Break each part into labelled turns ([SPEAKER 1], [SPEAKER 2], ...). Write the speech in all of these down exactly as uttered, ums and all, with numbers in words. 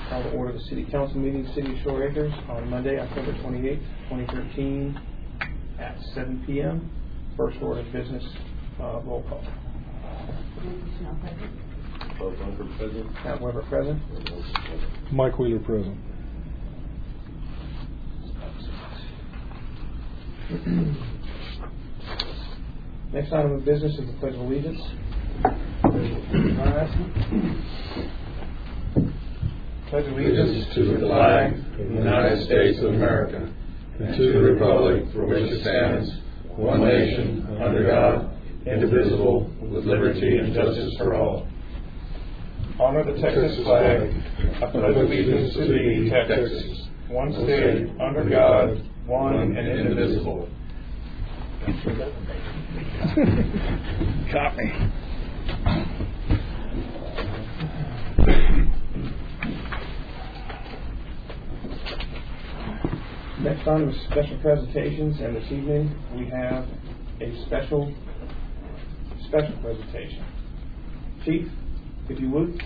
[SPEAKER 1] Call to order the City Council meeting, City of Shore Acres, on Monday, October twenty-eighth, twenty thirteen, at seven p m First order of business, uh, roll call.
[SPEAKER 2] Bob Bunker present.
[SPEAKER 1] Matt Weber present.
[SPEAKER 3] Mike Wheeler present.
[SPEAKER 1] Next item of business is the Pledge of Allegiance. Pledge of
[SPEAKER 2] Allegiance to the flag of the United States of America and to the republic for which it stands, one nation, under God, indivisible, with liberty and justice for all.
[SPEAKER 1] Honor the Texas flag. I pledge allegiance to thee, Texas, one state, under God, one and indivisible.
[SPEAKER 3] Got me.
[SPEAKER 1] Next item is special presentations, and this evening we have a special special presentation. Chief, if you would.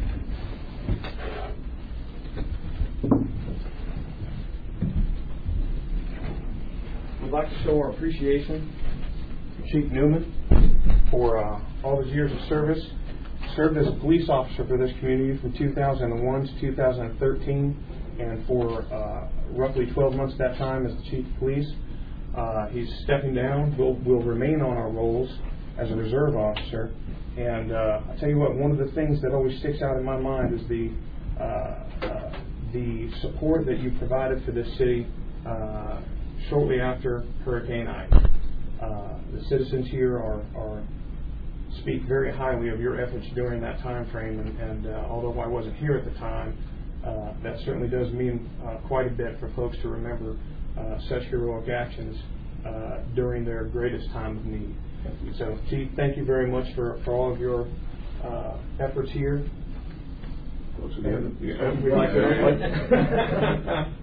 [SPEAKER 1] We'd like to show our appreciation to Chief Newman for uh, all his years of service. Served as a police officer for this community from two thousand one to two thousand thirteen, and for uh, roughly twelve months that time as the chief of police. Uh, he's stepping down. Will will remain on our roles as a reserve officer. And uh, I tell you what, one of the things that always sticks out in my mind is the uh, uh, the support that you provided for this city uh, shortly after Hurricane Ike. Uh, the citizens here are, are speak very highly of your efforts during that time frame, and, and uh, although I wasn't here at the time, uh, that certainly does mean uh, quite a bit for folks to remember uh, such heroic actions uh, during their greatest time of need. So, Chief, thank you very much for, for all of your uh, efforts here. And, and we like to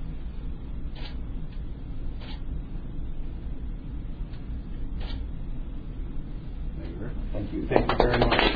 [SPEAKER 1] Thank you. Thank you very much.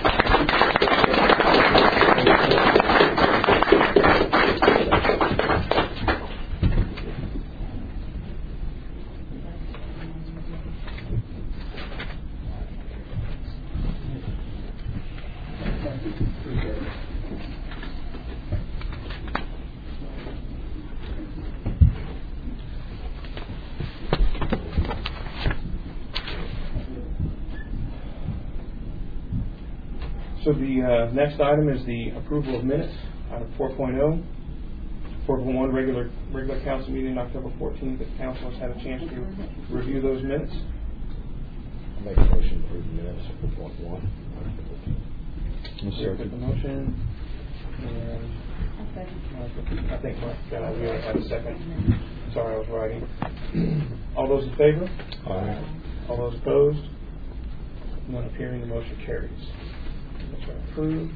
[SPEAKER 1] So the uh, next item is the approval of minutes, item four point oh. four point one, regular regular council meeting October fourteenth. If council has had a chance to review those minutes.
[SPEAKER 2] I'll make a motion to approve the minutes of four point one.
[SPEAKER 1] I'll the motion. And I think Mike uh, we already had a second. Sorry, I was writing. All those in favor?
[SPEAKER 2] Aye.
[SPEAKER 1] All those opposed? None appearing. The motion carries. Approved.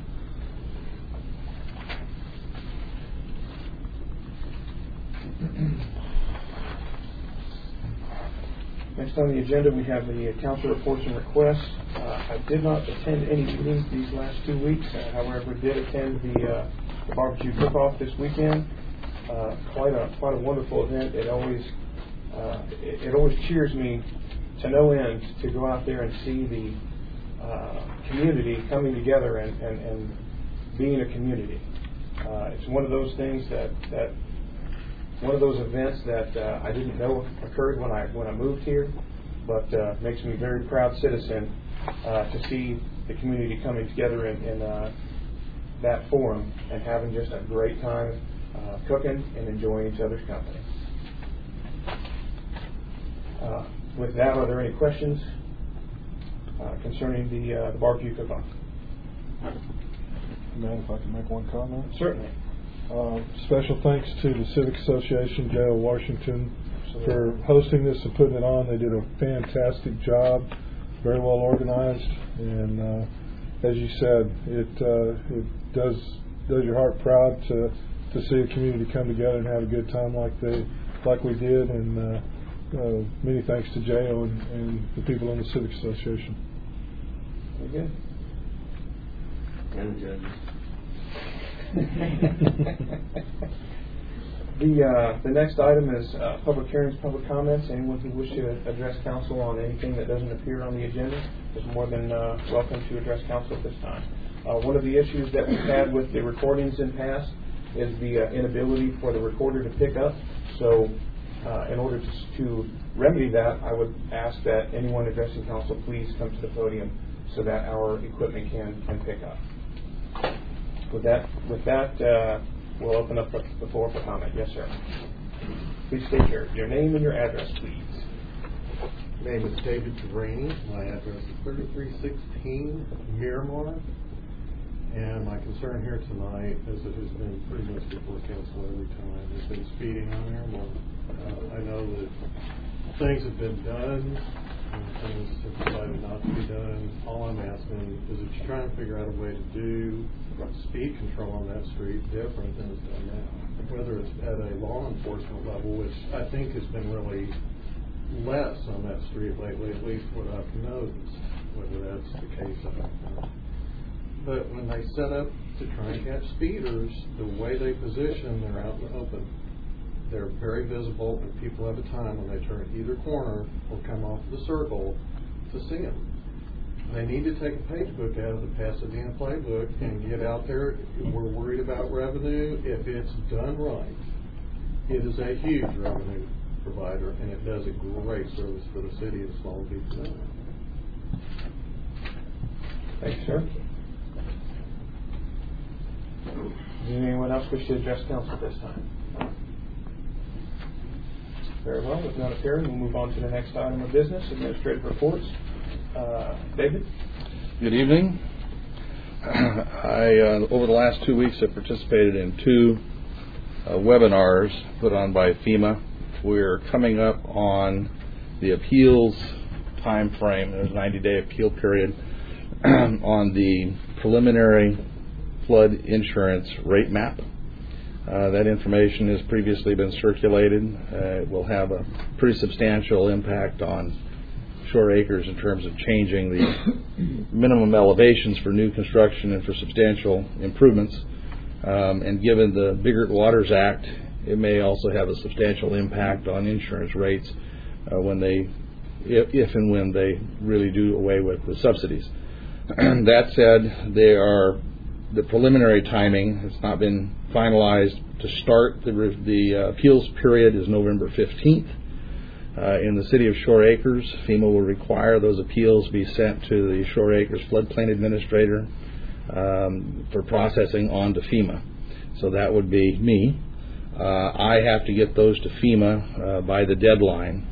[SPEAKER 1] Next on the agenda, we have the council reports and requests. Uh, I did not attend any meetings these last two weeks. Uh, however, did attend the, uh, the barbecue cook-off this weekend. Uh, quite a quite a wonderful event. It always uh, it, it always cheers me to no end to go out there and see the Uh, community coming together and, and, and being a community. Uh, it's one of those things that, that one of those events that uh, I didn't know occurred when I when I moved here, but uh, makes me a very proud citizen uh, to see the community coming together in, in uh, that forum and having just a great time uh, cooking and enjoying each other's company. Uh, with that, are there any questions Uh, concerning the, uh, the barbecue cook-off?
[SPEAKER 3] Man, if I can make one comment?
[SPEAKER 1] Certainly.
[SPEAKER 3] Uh, special thanks to the Civic Association, Dale Washington, Absolutely. for hosting this and putting it on. They did a fantastic job, very well organized, and uh, as you said, it uh, it does does your heart proud to to see a community come together and have a good time like they like we did. And uh, Uh, many thanks to J O and, and the people in the Civic Association.
[SPEAKER 1] Very good.
[SPEAKER 2] And the judges.
[SPEAKER 1] The uh, the next item is uh, public hearings, public comments. Anyone who wishes to address council on anything that doesn't appear on the agenda is more than uh, welcome to address council at this time. Uh, one of the issues that we've had with the recordings in past is the uh, inability for the recorder to pick up. So uh, in order to, to remedy that, I would ask that anyone addressing council please come to the podium so that our equipment can, can pick up. With that, with that uh, we'll open up the floor for comment. Yes, sir. Please state your, your name and your address, please.
[SPEAKER 4] My name is David Devaney. My address is thirty-three sixteen Miramar. And my concern here tonight, as it has been pretty much before council every time, has been speeding on Miramar. Uh, I know that things have been done and things have decided not to be done. All I'm asking is that you try and figure out a way to do speed control on that street different than it's done now. Whether it's at a law enforcement level, which I think has been really less on that street lately, at least what I've noticed. Whether that's the case, I don't know. But when they set up to try and catch speeders, the way they position, they're out in the open. They're very visible, and people have a time when they turn either corner or come off the circle to see them. They need to take a page book out of the Pasadena playbook and get out there. We're worried about revenue. If it's done right, it is a huge revenue provider, and it does a great service for the city of Small Beach.
[SPEAKER 1] Thank you, sir. Does anyone else wish to address council at this time? Very well. With none appearing, we'll move on to the next item of business, administrative reports. Uh, David?
[SPEAKER 2] Good evening. I, uh, over the last two weeks, have participated in two uh, webinars put on by FEMA. We're coming up on the appeals time frame. There's a ninety-day appeal period on the preliminary flood insurance rate map. Uh, that information has previously been circulated. Uh, it will have a pretty substantial impact on Shore Acres in terms of changing the minimum elevations for new construction and for substantial improvements. Um, and given the Biggert Waters Act, it may also have a substantial impact on insurance rates uh, when they, if, if and when they really do away with the subsidies. That said, they are the preliminary timing has not been finalized. To start the, the uh, appeals period is November fifteenth. Uh, in the city of Shore Acres, FEMA will require those appeals be sent to the Shore Acres floodplain administrator um, for processing on to FEMA. So that would be me. Uh, I have to get those to FEMA uh, by the deadline.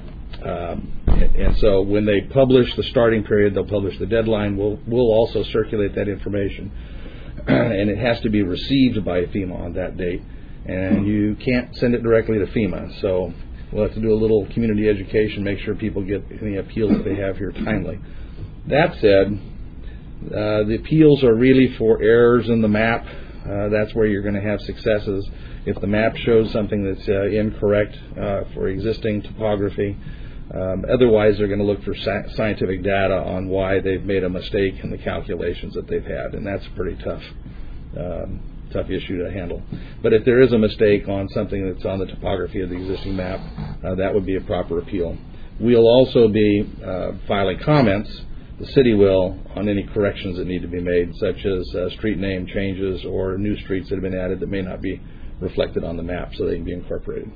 [SPEAKER 2] Um, and so when they publish the starting period, they'll publish the deadline. We'll, we'll also circulate that information. And it has to be received by FEMA on that date. And you can't send it directly to FEMA. So we'll have to do a little community education, make sure people get any appeals that they have here timely. That said, uh, the appeals are really for errors in the map. Uh, that's where you're going to have successes. If the map shows something that's uh, incorrect uh, for existing topography, um, otherwise they're going to look for sa- scientific data on why they've made a mistake in the calculations that they've had, and that's a pretty tough um, tough issue to handle. But if there is a mistake on something that's on the topography of the existing map, uh, that would be a proper appeal. We'll also be uh, filing comments, the city will, on any corrections that need to be made, such as uh, street name changes or new streets that have been added that may not be reflected on the map, so they can be incorporated.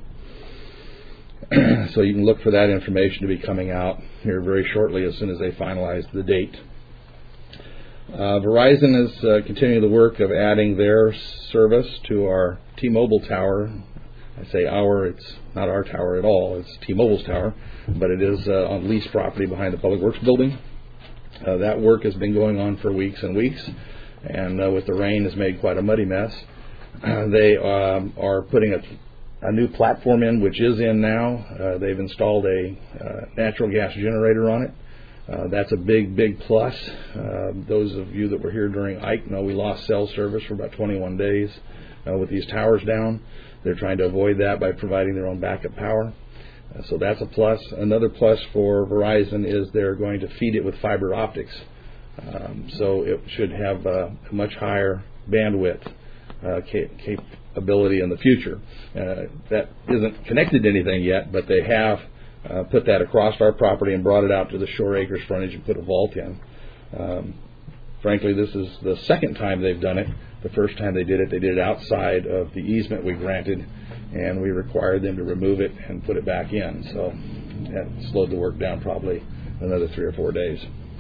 [SPEAKER 2] So you can look for that information to be coming out here very shortly as soon as they finalize the date. Uh, Verizon is uh, continuing the work of adding their service to our T-Mobile tower. I say our, it's not our tower at all, it's T-Mobile's tower, but it is uh, on leased property behind the Public Works building. Uh, that work has been going on for weeks and weeks, and uh, with the rain has made quite a muddy mess. Uh, they um, are putting a a new platform in, which is in now. Uh, they've installed a uh, natural gas generator on it. Uh, that's a big, big plus. Uh, those of you that were here during Ike know we lost cell service for about twenty-one days uh, with these towers down. They're trying to avoid that by providing their own backup power. Uh, so that's a plus. Another plus for Verizon is they're going to feed it with fiber optics. Um, so it should have uh, a much higher bandwidth uh, cap- capability in the future. Uh, that isn't connected to anything yet, but they have uh, put that across our property and brought it out to the Shore Acres frontage and put a vault in. Um, frankly, this is the second time they've done it. The first time they did it, they did it outside of the easement we granted, and we required them to remove it and put it back in. So that slowed the work down probably another three or four days.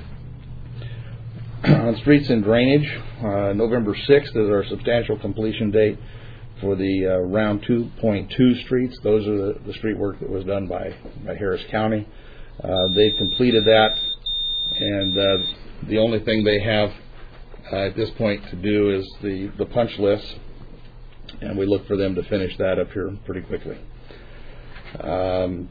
[SPEAKER 2] On streets and drainage, uh, November sixth is our substantial completion date for the uh, round two point two streets. Those are the, the street work that was done by, by Harris County. Uh, they've completed that, and uh, the only thing they have uh, at this point to do is the, the punch list, and we look for them to finish that up here pretty quickly. Um,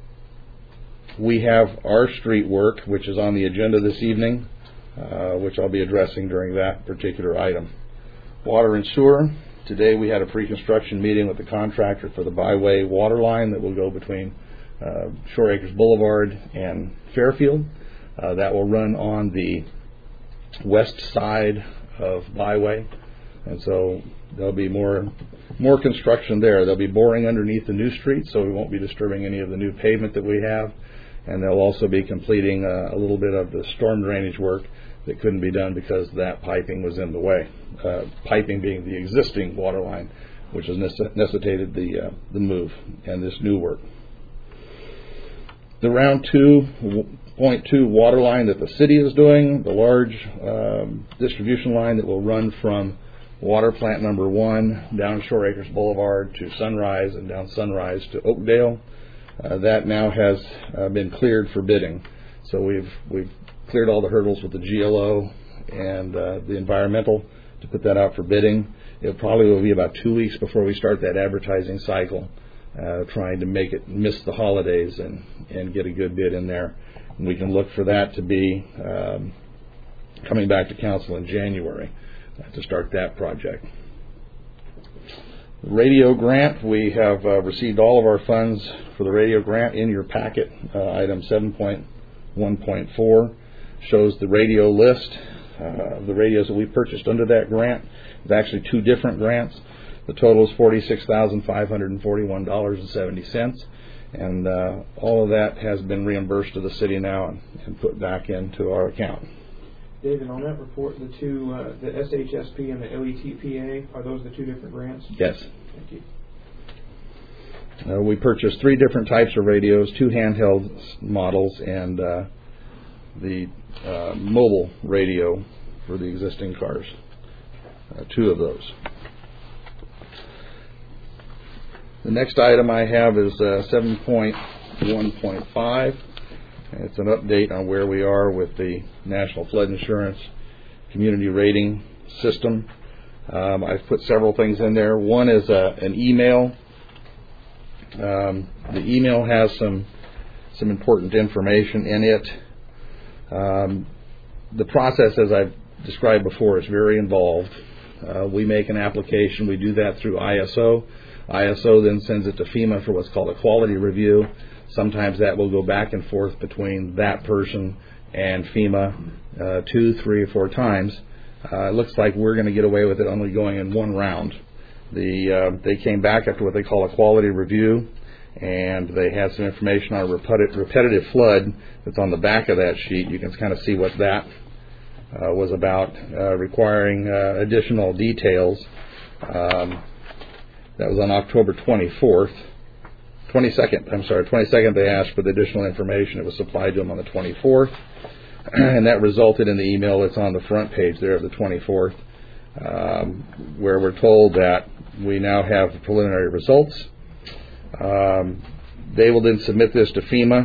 [SPEAKER 2] we have our street work, which is on the agenda this evening, uh, which I'll be addressing during that particular item. Water and sewer. Today we had a pre-construction meeting with the contractor for the byway water line that will go between uh, Shore Acres Boulevard and Fairfield. Uh, that will run on the west side of byway, and so there'll be more more construction there. They'll be boring underneath the new street, so we won't be disturbing any of the new pavement that we have, and they'll also be completing uh, a little bit of the storm drainage work that couldn't be done because that piping was in the way. Uh, piping being the existing water line, which has necessitated the uh, the move and this new work. The round two point two water line that the city is doing, the large um, distribution line that will run from water plant number one down Shore Acres Boulevard to Sunrise and down Sunrise to Oakdale, uh, that now has uh, been cleared for bidding. So we've we've cleared all the hurdles with the G L O and uh, the environmental to put that out for bidding. It probably will be about two weeks before we start that advertising cycle, uh, trying to make it miss the holidays and, and get a good bid in there. And we can look for that to be um, coming back to council in January uh, to start that project. The radio grant, we have uh, received all of our funds for the radio grant in your packet. Uh, item seven point one point four shows the radio list uh, of the radios that we purchased under that grant. It's actually two different grants. The total is forty-six thousand five hundred forty-one dollars and seventy cents, and uh, all of that has been reimbursed to the city now and, and put back into our account.
[SPEAKER 1] David, on that report, the two, uh, the S H S P and the L E T P A, are those the two different grants?
[SPEAKER 2] Yes.
[SPEAKER 1] Thank you.
[SPEAKER 2] Uh, we purchased three different types of radios, two handheld models, and uh, the uh, mobile radio for the existing cars. Uh, two of those. The next item I have is uh, seven point one point five. It's an update on where we are with the National Flood Insurance Community Rating System. Um, I've put several things in there. One is uh, an email. Um, the email has some some important information in it. Um, the process, as I've described before, is very involved. Uh, we make an application. We do that through I S O. I S O then sends it to FEMA for what's called a quality review. Sometimes that will go back and forth between that person and FEMA uh, two, three, or four times. Uh, it looks like we're going to get away with it only going in one round. The uh, they came back after what they call a quality review, and they had some information on repeti- repetitive flood that's on the back of that sheet. You can kind of see what that uh, was about, uh, requiring uh, additional details. Um, that was on October twenty-fourth. twenty-second, I'm sorry, twenty-second they asked for the additional information. It was supplied to them on the twenty-fourth, and that resulted in the email that's on the front page there of the twenty-fourth, um, where we're told that we now have the preliminary results. Um, they will then submit this to FEMA,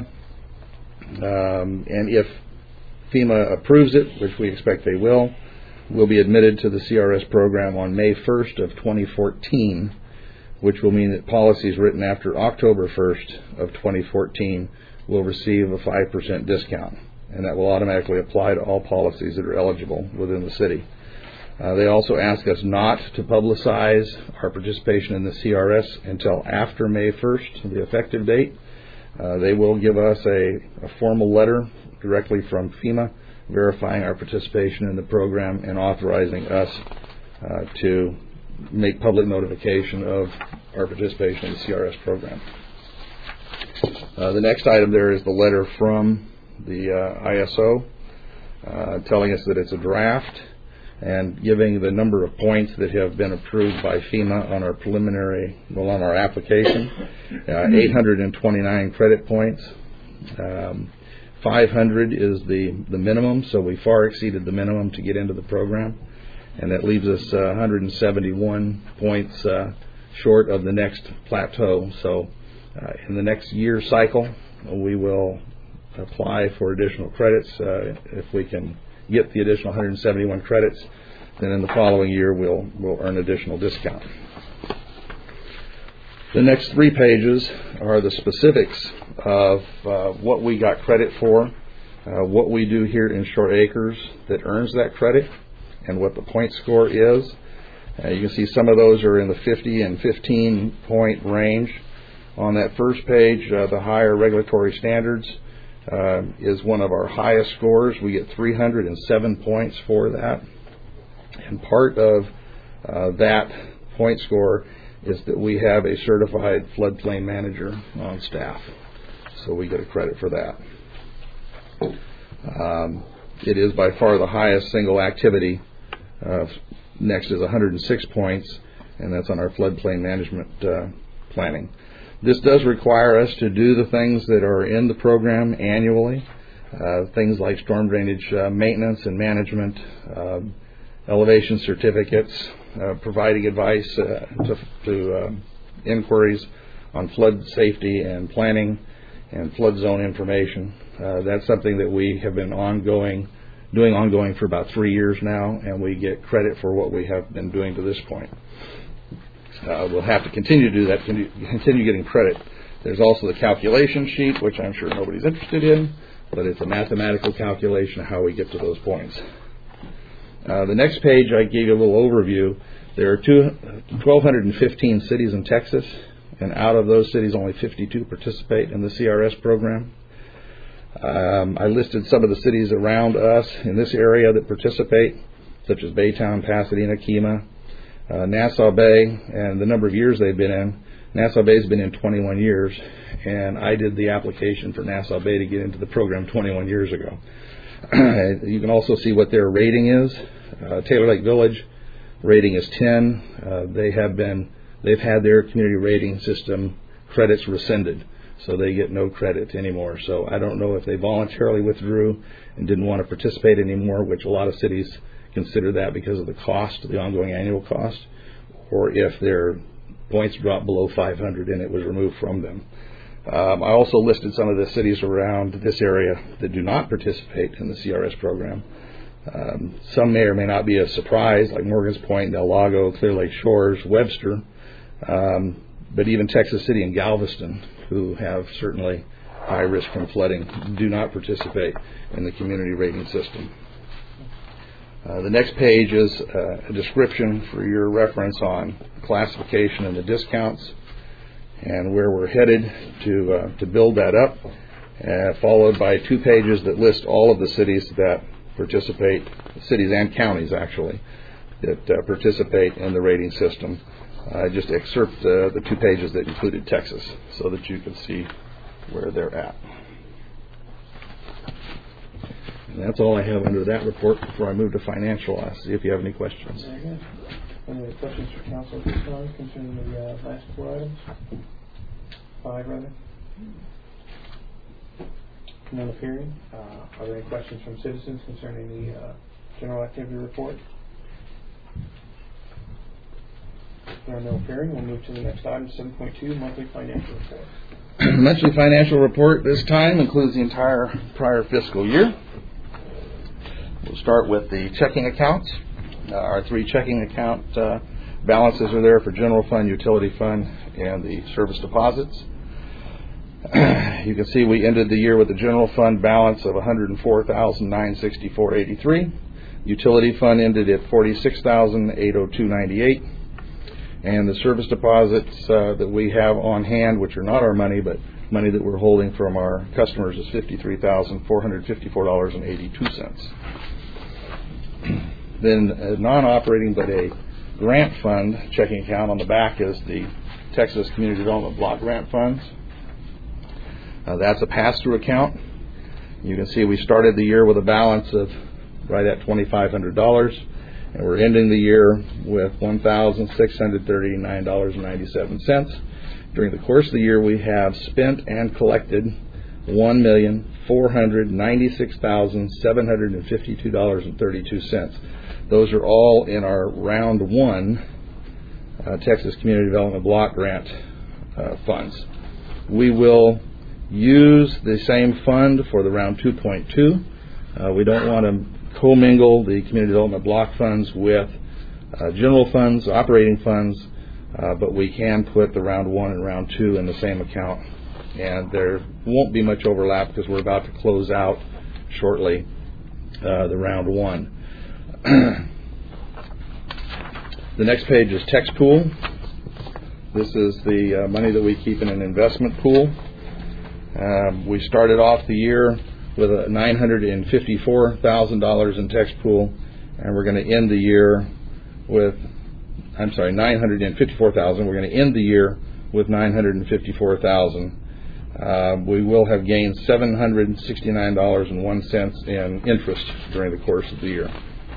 [SPEAKER 2] um, and if FEMA approves it, which we expect they will, we'll be admitted to the C R S program on May first of twenty fourteen, which will mean that policies written after October first of twenty fourteen will receive a five percent discount, and that will automatically apply to all policies that are eligible within the city. Uh, they also ask us not to publicize our participation in the C R S until after May first, the effective date. Uh, they will give us a, a formal letter directly from FEMA verifying our participation in the program and authorizing us uh, to make public notification of our participation in the C R S program. Uh, the next item there is the letter from the uh, I S O uh, telling us that it's a draft and giving the number of points that have been approved by FEMA on our preliminary, well, on our application. Uh, eight hundred twenty-nine credit points. Um, five hundred is the, the minimum, so we far exceeded the minimum to get into the program. And that leaves us uh, one hundred seventy-one points uh, short of the next plateau. So uh, in the next year cycle, we will apply for additional credits. Uh, if we can get the additional one hundred seventy-one credits, then in the following year we'll, we'll earn additional discount. The next three pages are the specifics of uh, what we got credit for, uh, what we do here in Short Acres that earns that credit, and what the point score is. Uh, you can see some of those are in the fifty and fifteen point range. On that first page, uh, the higher regulatory standards uh, is one of our highest scores. We get three hundred seven points for that. And part of uh, that point score is that we have a certified floodplain manager on staff. So we get a credit for that. Um, it is by far the highest single activity. Uh, next is one hundred six points, and that's on our floodplain management uh, planning. This does require us to do the things that are in the program annually, uh, things like storm drainage uh, maintenance and management, uh, elevation certificates, uh, providing advice uh, to, to uh, inquiries on flood safety and planning and flood zone information. Uh, that's something that we have been ongoing, doing ongoing for about three years now, and we get credit for what we have been doing to this point. Uh, we'll have to continue to do that, continue getting credit. There's also the calculation sheet, which I'm sure nobody's interested in, but it's a mathematical calculation of how we get to those points. Uh, the next page, I gave you a little overview. There are one thousand two hundred fifteen cities in Texas, and out of those cities, only fifty-two participate in the C R S program. Um, I listed some of the cities around us in this area that participate, such as Baytown, Pasadena, Kemah, uh, Nassau Bay, and the number of years they've been in. Nassau Bay's been in twenty-one years, and I did the application for Nassau Bay to get into the program twenty-one years ago. You can also see what their rating is. Uh, Taylor Lake Village rating is ten. Uh, they have been, they've had their community rating system credits rescinded, so they get no credit anymore. So I don't know if they voluntarily withdrew and didn't want to participate anymore, which a lot of cities consider that because of the cost, the ongoing annual cost, or if their points dropped below five hundred and it was removed from them. Um, I also listed some of the cities around this area that do not participate in the C R S program. Um, some may or may not be a surprise, like Morgan's Point, Del Lago, Clear Lake Shores, Webster, um, but even Texas City and Galveston, who have certainly high risk from flooding, do not participate in the community rating system. Uh, the next page is uh, a description for your reference on classification and the discounts and where we're headed to uh, to build that up, uh, followed by two pages that list all of the cities that participate, cities and counties actually, that uh, participate in the rating system. I just excerpt uh, the two pages that included Texas so that you can see where they're at. And that's all I have under that report before I move to financial. I'll see if you have any questions.
[SPEAKER 1] Very good. Any other questions for council at this time concerning the uh, last four items? Five, rather. None appearing. Uh, are there any questions from citizens concerning the uh, general activity report? If there are no appearing, we'll move to the next item, seven point two, monthly financial report.
[SPEAKER 2] The monthly financial report this time includes the entire prior fiscal year. We'll start with the checking accounts. Uh, our three checking account uh, balances are there for general fund, utility fund, and the service deposits. You can see we ended the year with a general fund balance of one hundred four thousand nine hundred sixty-four dollars and eighty-three cents. Utility fund ended at forty-six thousand eight hundred two dollars and ninety-eight cents. And the service deposits uh, that we have on hand, which are not our money, but money that we're holding from our customers, is fifty-three thousand four hundred fifty-four dollars and eighty-two cents. Then uh, non-operating, but a grant fund checking account on the back is the Texas Community Development Block Grant Funds. Uh, that's a pass-through account. You can see we started the year with a balance of right at twenty-five hundred dollars, and we're ending the year with one thousand six hundred thirty-nine dollars and ninety-seven cents. During the course of the year, we have spent and collected one million four hundred ninety-six thousand seven hundred fifty-two dollars and thirty-two cents. Those are all in our round one uh, Texas Community Development Block Grant uh, funds. We will use the same fund for the round two point two. Uh, we don't want to commingle the Community Development Block funds with uh, general funds, operating funds, uh, but we can put the round one and round two in the same account. And there won't be much overlap because we're about to close out shortly uh, the round one. The next page is Tex Pool. This is the uh, money that we keep in an investment pool. Um, we started off the year with a nine hundred fifty-four thousand dollars in Tex Pool, and we're going to end the year with, I'm sorry, nine hundred fifty-four thousand dollars. We're going to end the year with nine hundred fifty-four thousand dollars. Uh, we will have gained seven hundred sixty-nine dollars and one cent in interest during the course of the year.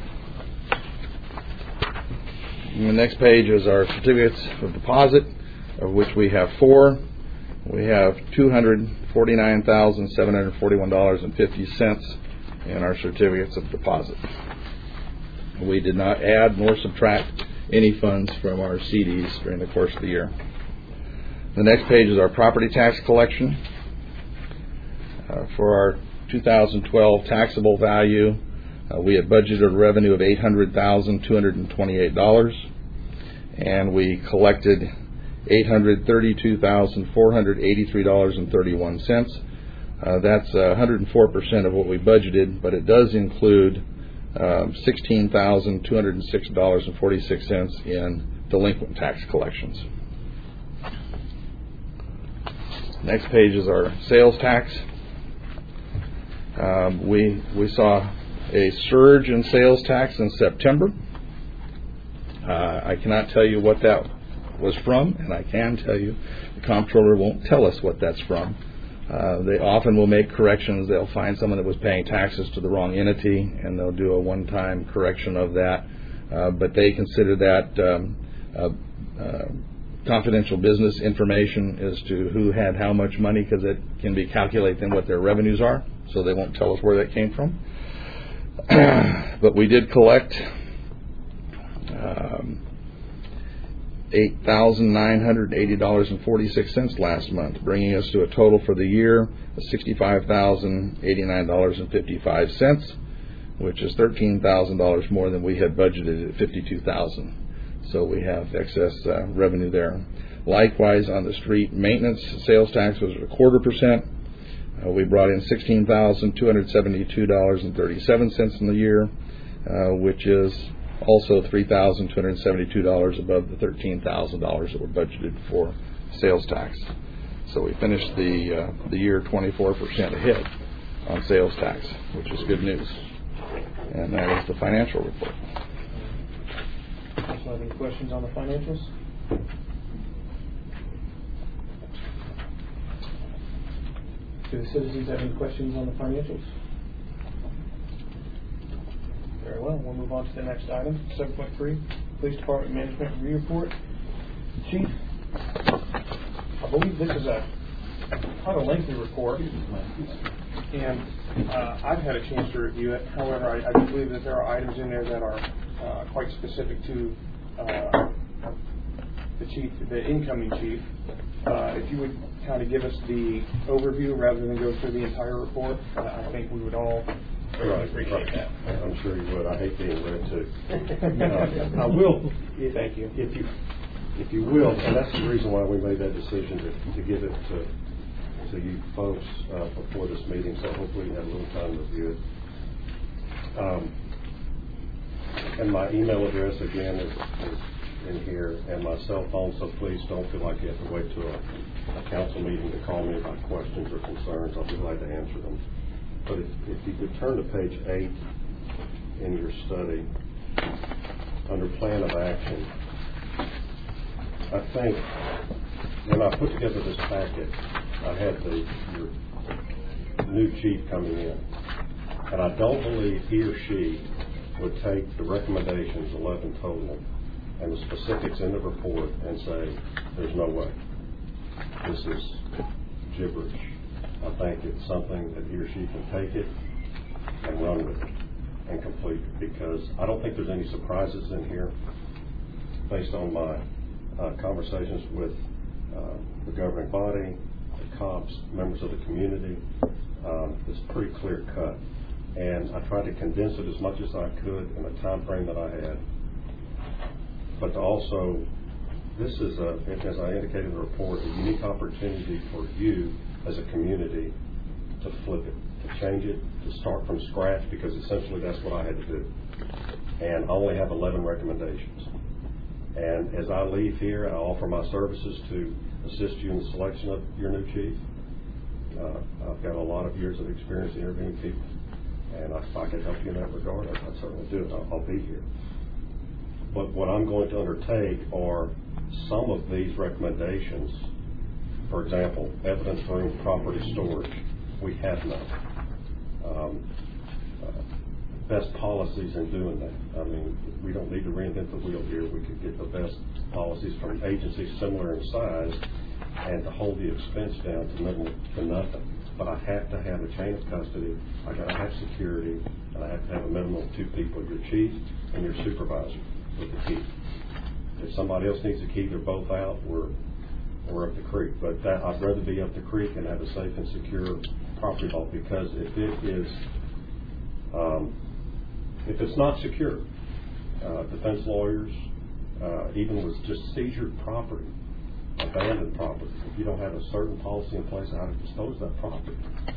[SPEAKER 2] And the next page is our certificates of deposit, of which we have four. We have two hundred forty-nine thousand seven hundred forty-one dollars and fifty cents in our certificates of deposit. We did not add nor subtract any funds from our C Ds during the course of the year. The next page is our property tax collection. Uh, for our two thousand twelve taxable value, uh, we had budgeted a revenue of eight hundred thousand two hundred twenty-eight dollars, and we collected eight hundred thirty-two thousand four hundred eighty-three dollars and thirty-one cents. Uh, that's uh, one hundred four percent of what we budgeted, but it does include um, sixteen thousand two hundred six dollars and forty-six cents in delinquent tax collections. Next page is our sales tax. Um, we we saw a surge in sales tax in September. Uh, I cannot tell you what that was from, and I can tell you the comptroller won't tell us what that's from. Uh, they often will make corrections. They'll find someone that was paying taxes to the wrong entity, and they'll do a one-time correction of that. Uh, but they consider that um, uh, uh, confidential business information as to who had how much money, because it can be calculated in what their revenues are, so they won't tell us where that came from. But we did collect um, eight thousand nine hundred eighty dollars and forty-six cents last month, bringing us to a total for the year of sixty-five thousand eighty-nine dollars and fifty-five cents, which is thirteen thousand dollars more than we had budgeted at fifty-two thousand dollars. So we have excess uh, revenue there. Likewise, on the street maintenance, sales tax was a quarter percent. Uh, we brought in sixteen thousand two hundred seventy-two dollars and thirty-seven cents in the year, uh, which is also three thousand two hundred seventy-two dollars above the thirteen thousand dollars that were budgeted for sales tax. So we finished the uh, the year twenty-four percent ahead on sales tax, which is good news. And that is the financial report.
[SPEAKER 1] So have any questions on the financials? Do the citizens have any questions on the financials? Very well. We'll move on to the next item, seven point three, Police Department Management Review Report. Chief, I believe this is a quite a lengthy report, and uh, I've had a chance to review it. However, I, I do believe that there are items in there that are uh, quite specific to uh, the chief, the incoming chief. Uh, if you would kind of give us the overview rather than go through the entire report, uh, I think we would all
[SPEAKER 4] Right,
[SPEAKER 1] appreciate
[SPEAKER 4] right.
[SPEAKER 1] that.
[SPEAKER 4] I'm sure you would. I hate being read to. uh, I will, if,
[SPEAKER 1] Thank you.
[SPEAKER 4] if you, if you will, and that's the reason why we made that decision to, to give it to, to you folks uh, before this meeting. So hopefully you have a little time to review it. Um, and my email address again is, is in here, and my cell phone. So please don't feel like you have to wait to a, a council meeting to call me about questions or concerns. I'll be glad to answer them. But if, if you could turn to page eight in your study,
[SPEAKER 5] under plan of action, I think when I put together this packet, I had the your new chief coming in, and I don't believe he or she would take the recommendations, eleven total, and the specifics in the report and say, there's no way. This is gibberish. I think it's something that he or she can take it and run with it and complete it, because I don't think there's any surprises in here based on my uh, conversations with uh, the governing body, the cops, members of the community. Um, it's pretty clear cut. And I tried to condense it as much as I could in the time frame that I had. But to also, this is, a, as I indicated in the report, a unique opportunity for you as a community to flip it, to change it, to start from scratch, because essentially that's what I had to do. And I only have eleven recommendations. And as I leave here, I offer my services to assist you in the selection of your new chief. Uh, I've got a lot of years of experience interviewing people, and if I can help you in that regard, I, I certainly do it. I'll, I'll be here. But what I'm going to undertake are some of these recommendations. For example, evidence room property storage. We have none. Um, uh, best policies in doing that. I mean, we don't need to reinvent the wheel here. We could get the best policies from agencies similar in size and to hold the expense down to minimal to nothing. But I have to have a chain of custody. I got to have security, and I have to have a minimum of two people: your chief and your supervisor with the key. If somebody else needs a key, they're both out. We're we're up the creek. But that, I'd rather be up the creek and have a safe and secure property vault, because if it is, um, if it's not secure, uh, defense lawyers, uh, even with just seizure property, abandoned property, if you don't have a certain policy in place on how to dispose of that property,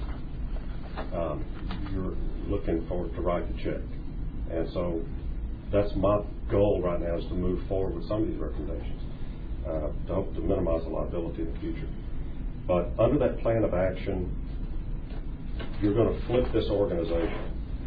[SPEAKER 5] um, you're looking for to write the check. And so that's my goal right now, is to move forward with some of these recommendations uh, to hope to minimize the liability in the future. But under that plan of action, you're going to flip this organization,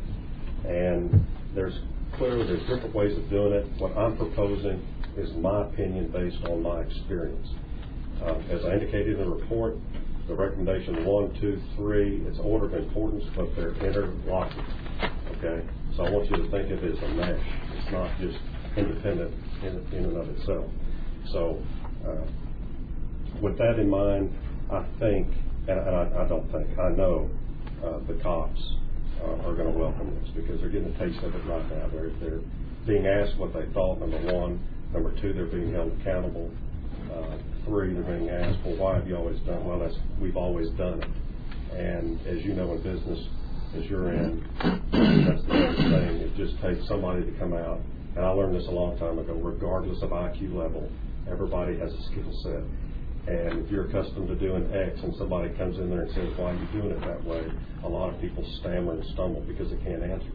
[SPEAKER 5] and there's clearly there's different ways of doing it. What I'm proposing is my opinion based on my experience. Uh, as I indicated in the report, the recommendation one, two, three, it's order of importance, but they're interlocking. Okay, so I want you to think of it as a mesh. It's not just independent in, in and of itself. So, uh, with that in mind, I think, and I, I don't think, I know uh, the cops uh, are going to welcome this, because they're getting a taste of it right now. They're, they're being asked what they thought, number one. Number two, they're being held accountable. Uh, three, they're being asked, well, why have you always done? Well, that's we've always done it. And as you know, in business, as you're in, that's the other thing. It just takes somebody to come out. And I learned this a long time ago. Regardless of I Q level, everybody has a skill set. And if you're accustomed to doing X and somebody comes in there and says, why are you doing it that way? A lot of people stammer and stumble because they can't answer.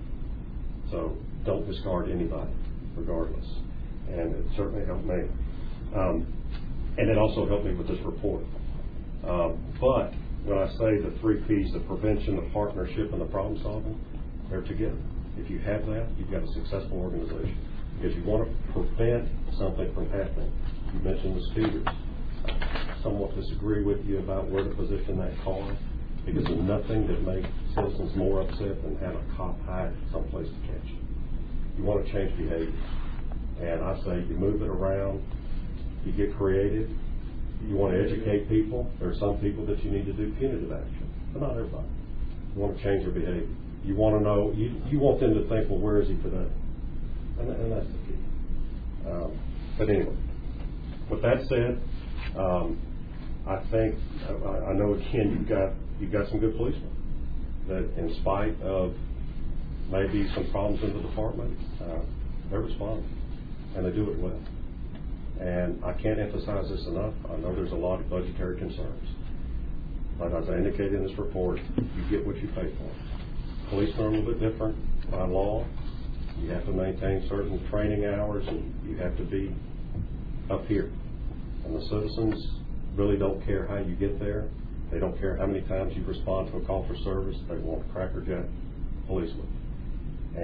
[SPEAKER 5] So don't discard anybody, regardless. And it certainly helped me. Um, and it also helped me with this report. Um, but when I say the three P's, the prevention, the partnership, and the problem solving, they're together. If you have that, you've got a successful organization. Because you want to prevent something from happening. You mentioned the speeders. I somewhat disagree with you about where to position that car, because there's nothing that makes citizens more upset than having a cop hide someplace to catch you. You want to change behavior. And I say you move it around, you get creative, you want to educate people. There are some people that you need to do punitive action, but not everybody. You want to change their behavior. You want to know, you, you want them to think, well, where is he today? And, and that's the key. Um, but anyway, with that said, um, I think, I, I know again, you've got, you've got some good policemen that, in spite of maybe some problems in the department, uh, they're responding. And they do it well. And I can't emphasize this enough. I know there's a lot of budgetary concerns. But as I indicated in this report, you get what you pay for. Policemen are a little bit different by law. You have to maintain certain training hours, and you have to be up here. And the citizens really don't care how you get there. They don't care how many times you respond to a call for service. They want a crackerjack policeman. And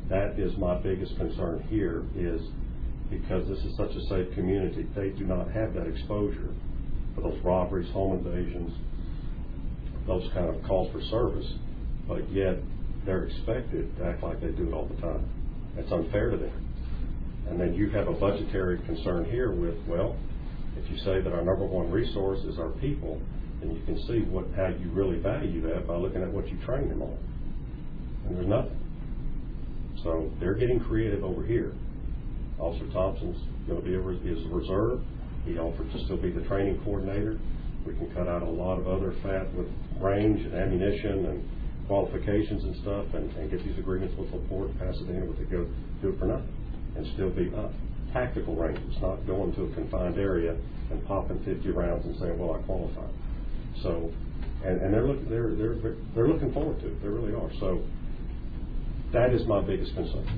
[SPEAKER 5] that is my biggest concern here, is because this is such a safe community, they do not have that exposure for those robberies, home invasions, those kind of calls for service, but yet they're expected to act like they do it all the time. It's unfair to them. And then you have a budgetary concern here with, well, if you say that our number one resource is our people, then you can see what how you really value that by looking at what you train them on. And there's nothing. So they're getting creative over here. Officer Thompson's going to be a, is a reserve. He offered to still be the training coordinator. We can cut out a lot of other fat with range and ammunition and qualifications and stuff, and, and get these agreements with LaPorte and Pasadena, but to go do it for nothing and still be up. Tactical ranges, not going to a confined area and popping fifty rounds and saying, well, I qualify. So, and, and they're looking they're they're they're looking forward to it. They really are. So that is my biggest concern.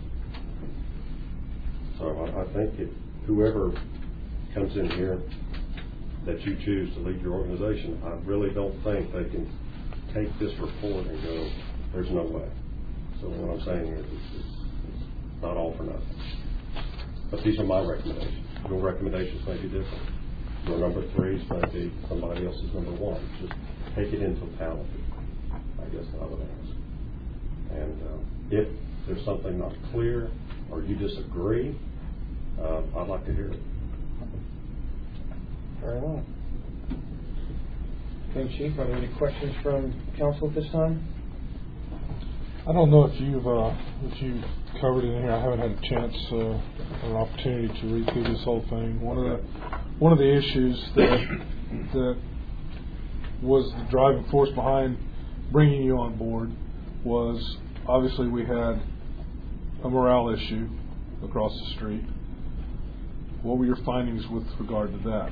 [SPEAKER 5] So I, I think if whoever comes in here that you choose to lead your organization, I really don't think they can take this report and go, there's no way. So what I'm saying is it's, it's, it's not all for nothing. But these are my recommendations. Your recommendations may be different. Your number threes may be somebody else's number one. Just take it in totality, I guess I would ask. And uh, if there's something not clear or you disagree, uh, I'd like to hear it.
[SPEAKER 1] Very well. Okay, Chief, are there any questions from council at this time?
[SPEAKER 3] I don't know if you've uh, if you've covered it in here. I haven't had a chance, uh, or an opportunity to read through this whole thing. One of the one of the issues that that was the driving force behind bringing you on board was obviously we had a morale issue across the street. What were your findings with regard to that?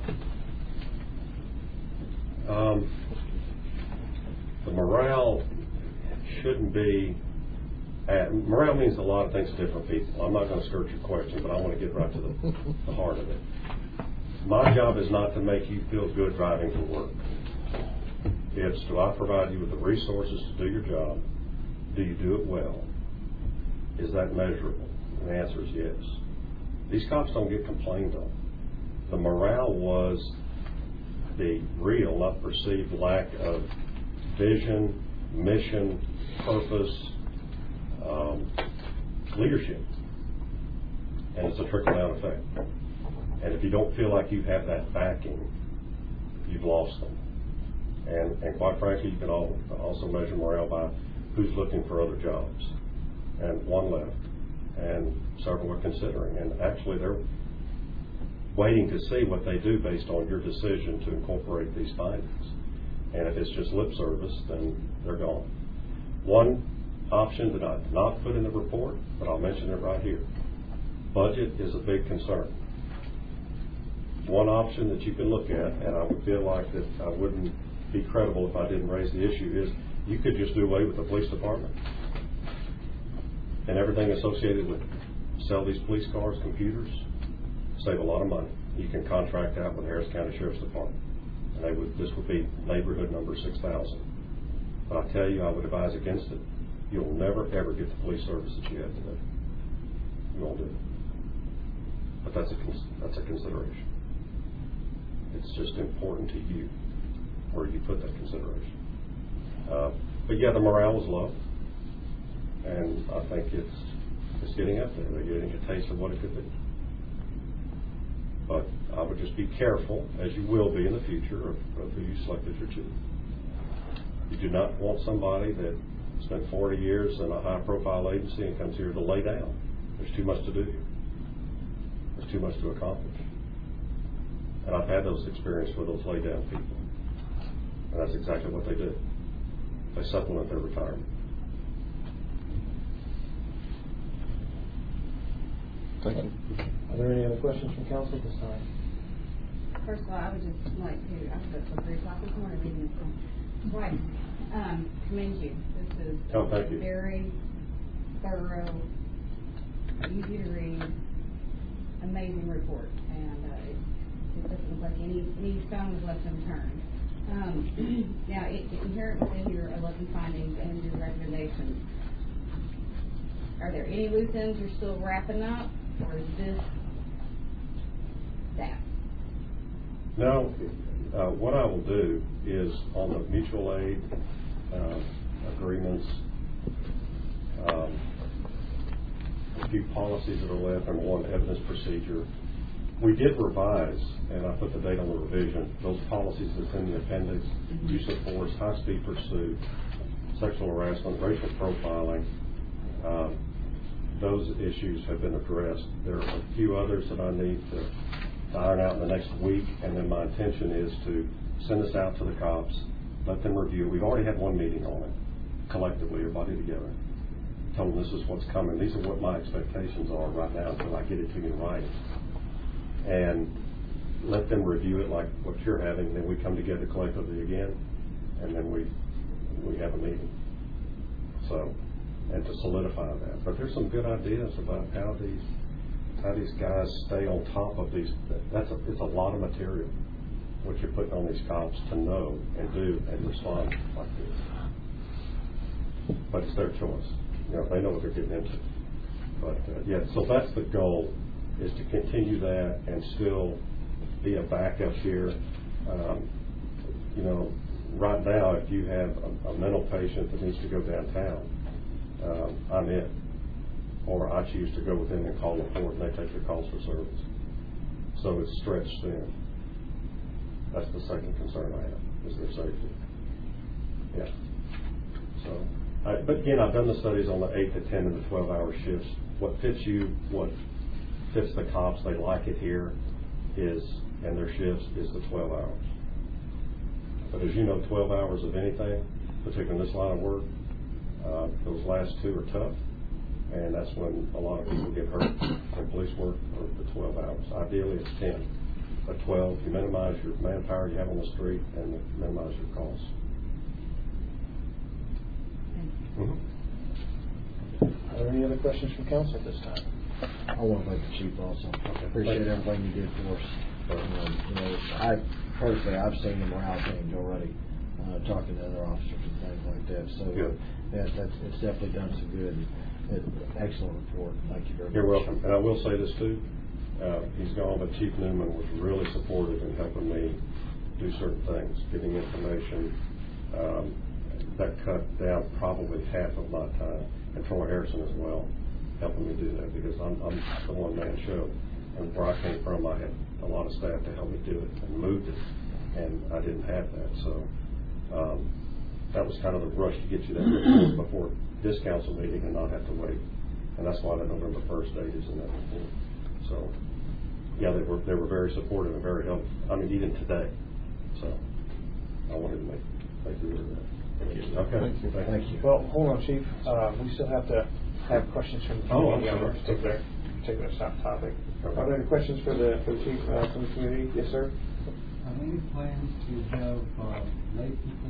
[SPEAKER 5] Um, the morale shouldn't be, uh, morale means a lot of things to different people. I'm not going to skirt your question, but I want to get right to the, the heart of it. My job is not to make you feel good driving to work. It's, do I provide you with the resources to do your job? Do you do it well? Is that measurable? And the answer is yes. These cops don't get complained on. The morale was the real, not perceived, lack of vision, mission, purpose, um, leadership. And it's a trickle-down effect. And if you don't feel like you have that backing, you've lost them. And, and quite frankly, you can all, also measure morale by who's looking for other jobs. And one left. And several are considering. And actually, they're waiting to see what they do based on your decision to incorporate these findings. And if it's just lip service, then they're gone. One option that I did not put in the report, but I'll mention it right here. Budget is a big concern. One option that you can look at, and I would feel like that I wouldn't be credible if I didn't raise the issue, is you could just do away with the police department and everything associated with sell these police cars, computers, save a lot of money. You can contract out with Harris County Sheriff's Department. And they would, this would be neighborhood number six thousand. But I tell you, I would advise against it. You'll never, ever get the police service that you have today. You won't do it. But that's a, that's a consideration. It's just important to you where you put that consideration. Uh, but yeah, the morale is low. And I think it's, it's getting up there. They're getting a taste of what it could be. But I would just be careful, as you will be in the future, of, of who you select as your chief. You do not want somebody that spent forty years in a high-profile agency and comes here to lay down. There's too much to do here. There's too much to accomplish. And I've had those experiences with those lay-down people. And that's exactly what they do. They supplement their retirement.
[SPEAKER 3] Thank you.
[SPEAKER 1] Are there any other questions from council at this time?
[SPEAKER 6] First of all, I would just like to, after the three o'clock this morning, reading this one twice, um, commend you. This is
[SPEAKER 5] Oh, thank you.
[SPEAKER 6] very thorough, easy to read, amazing report, and uh, it, it doesn't look like any any stone was left unturned. Um, now, it, it inherent within your eleven findings and your recommendations. are there any loose ends you're still wrapping up, or is this that?
[SPEAKER 5] No, uh, what I will do is on the mutual aid uh, agreements, um, a few policies that are left, and one evidence procedure. We did revise, and I put the date on the revision, those policies that's in the appendix, use of force, high-speed pursuit, sexual harassment, racial profiling. Um, those issues have been addressed. There are a few others that I need to iron out in the next week, and then my intention is to send this out to the cops, let them review. We've already had one meeting on it, collectively, everybody together. Tell them this is what's coming. These are what my expectations are right now until I get it to you in writing. And let them review it like what you're having, then we come together collectively again, and then we we have a meeting. So, and to solidify that. But there's some good ideas about how these how these guys stay on top of these. That's a, it's a lot of material what you're putting on these cops to know and do and respond like this. But it's their choice. You know, they know what they're getting into. But uh, yeah, so that's the goal, is to continue that and still be a backup here. Um, you know, right now, if you have a, a mental patient that needs to go downtown, um, I'm in. Or I choose to go within and call the port, and they take their calls for service. So it's stretched thin. That's the second concern I have, is their safety. Yeah. So, I, but again, I've done the studies on the eight to ten and the twelve hour shifts. What fits you, what fits the cops, they like it here, is, and their shifts, is the twelve hours. But as you know, twelve hours of anything, particularly in this line of work, uh, those last two are tough. And that's when a lot of people get hurt in police work, or the twelve hours. Ideally, it's ten. But twelve, you minimize your manpower you have on the street and minimize your costs. Mm-hmm.
[SPEAKER 7] Are there any other questions from council at this time? I want to thank the chief also.
[SPEAKER 5] Okay.
[SPEAKER 7] Appreciate everything you did for us. Um, you know, I personally, I've seen the morale change already, uh, talking to other officers and things like that. So
[SPEAKER 5] Good.
[SPEAKER 7] that, that's, it's definitely done some good. It, excellent report. Thank you very much.
[SPEAKER 5] You're welcome. And I will say this too. Uh, he's gone, but Chief Newman was really supportive in helping me do certain things, getting information. Um, that cut down probably half of my time. And Troy Harrison as well, helping me do that, because I'm, I'm the one-man show. And where I came from, I had a lot of staff to help me do it and moved it, and I didn't have that. So um, that was kind of the rush to get you that report before this council meeting and not have to wait. And that's why the November first date is in that report. So yeah, they were they were very supportive and very helpful. I mean, even today. So I wanted to make make you aware of that. Thank you. Okay.
[SPEAKER 7] Thank you. Thank you.
[SPEAKER 1] Well, hold on, Chief. Uh, we still have to have questions from the
[SPEAKER 5] Oh, I'm
[SPEAKER 1] community on
[SPEAKER 5] sorry.
[SPEAKER 1] this particular, particular stop topic.
[SPEAKER 5] Okay.
[SPEAKER 1] Are there any questions for the for the Chief uh, from the community? Yes, sir.
[SPEAKER 8] Are there any plans to have uh, lay people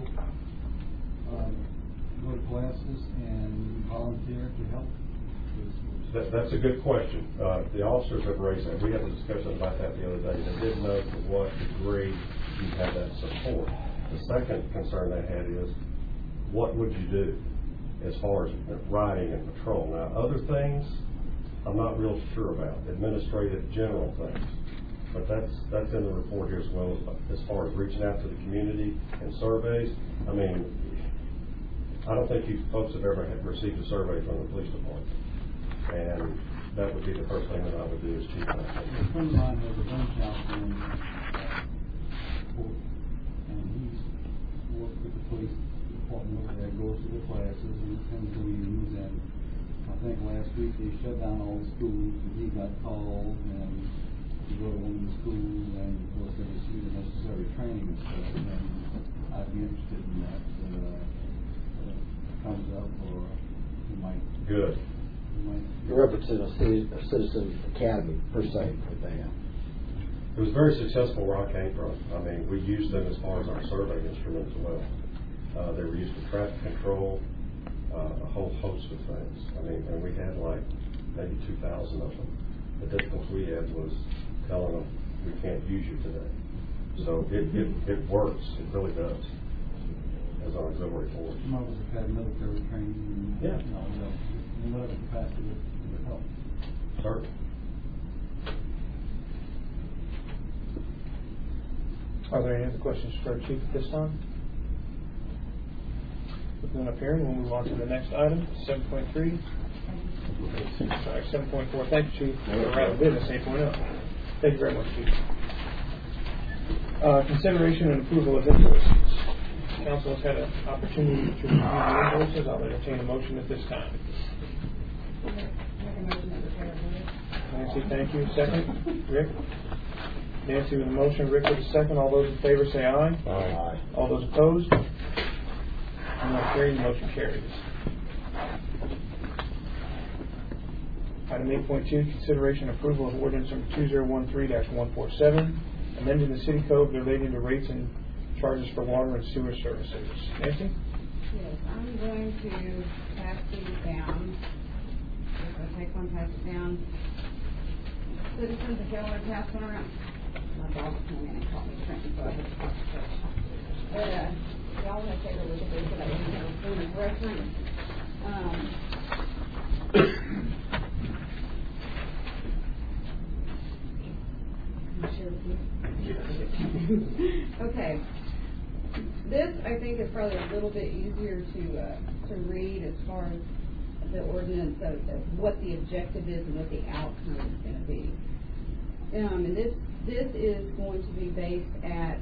[SPEAKER 8] um, go to classes and volunteer to help?
[SPEAKER 5] That, that's a good question. Uh, the officers have raised that. We had a discussion about that the other day. They didn't know to what degree you have that support. The second concern they had is, what would you do as far as riding and patrol? Now, other things I'm not real sure about, administrative general things. But that's that's in the report here as well, as, as far as reaching out to the community and surveys. I mean, I don't think you folks have ever had received a survey from the police department. And that would be the first thing that I would do as chief.
[SPEAKER 8] A friend of mine has a gun shop in uh, Fort, and he's worked with the police department over there, goes to the classes, and comes to use them. I think last week they shut down all the schools, and he got called, and to go to one of the schools, and of course they received the necessary training and stuff, and I'd be interested in that. Uh, uh, comes up, or he might.
[SPEAKER 5] Good.
[SPEAKER 7] You're referencing a citi- a citizen academy per se for that.
[SPEAKER 5] It was very successful where I came from. I mean, we used them as far as our survey instrument as well. Uh, they were used for traffic control, uh, a whole host of things. I mean, and we had like maybe two thousand of them. The difficulty we had was telling them, we can't use you today. So it, it, it works. It really does. As our auxiliary force.
[SPEAKER 8] Some of us have had military training. And,
[SPEAKER 5] Yeah.
[SPEAKER 8] You know, in whatever capacity it would help.
[SPEAKER 5] Certainly.
[SPEAKER 1] Are there any other questions for our chief at this time? With none appearing, we'll move on to the next item, seven point three. Sorry, seven point four. Thank you, Chief. We're right with business, eight point oh. Thank you very much, Chief. Uh, consideration and approval of invoices. Council has had an opportunity to review the invoices. I'll entertain a motion at this time. Nancy, thank you. Second, Rick. Nancy with a motion, Rick with a second. All those in favor say aye.
[SPEAKER 5] Aye.
[SPEAKER 1] All those opposed? I'm not carrying. The motion carries. Item eight point two, consideration and approval of ordinance number two zero one three dash one four seven, amending the city code relating to rates and charges for water and sewer services. Nancy?
[SPEAKER 6] Yes, I'm going to pass these down. If I take one, pass it down. Citizens, if y'all want to pass one around. My dog came in and caught me drinking, so I had to pass it down. But, uh, y'all have to take a look at this, but I didn't have a point of reference. Um, Okay. This, I think, is probably a little bit easier to uh, to read as far as the ordinance of, of what the objective is and what the outcome is going to be. Um, and this this is going to be based at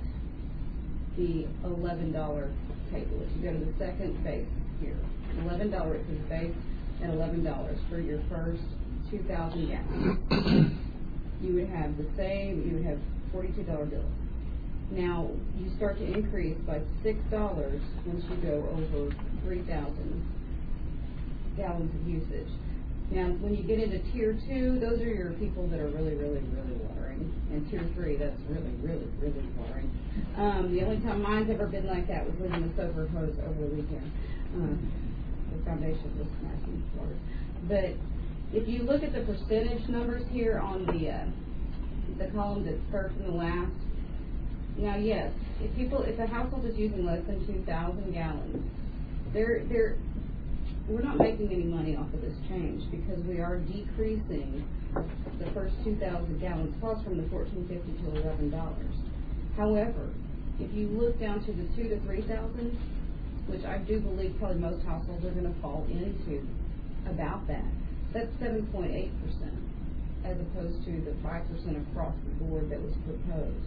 [SPEAKER 6] the eleven dollar table. If you go to the second base here, eleven dollars is based at eleven dollars for your first two thousand gallons. You would have the same. You would have forty-two dollar bill. Now, you start to increase by six dollars once you go over three thousand gallons of usage. Now, when you get into tier two, those are your people that are really, really, really watering. And tier three, that's really, really, really watering. Um, the only time mine's ever been like that was leaving the sober hose over the weekend. Uh, the foundation was smashing water. But if you look at the percentage numbers here on the uh, the column that's first and the last, now yes, if people, if a household is using less than two thousand gallons, they're they're we're not making any money off of this change because we are decreasing the first two thousand gallons cost from the fourteen fifty to eleven dollars. However, if you look down to the two to three thousand, which I do believe probably most households are going to fall into about that, that's seven point eight percent as opposed to the five percent across the board that was proposed.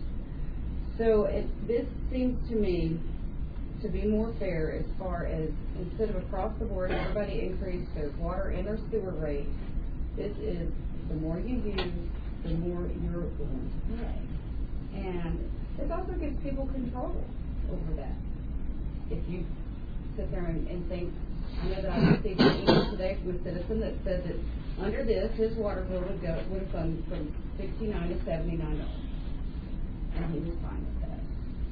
[SPEAKER 6] So it, this seems to me to be more fair as far as instead of across the board everybody increased their water and their sewer rate, this is the more you use, the more you're going to pay. And this also gives people control over that. If you sit there and, and think, I know that I received an email today from a citizen that said that under this, his water bill would go would have gone from sixty-nine to seventy-nine dollars, and he was fine with that.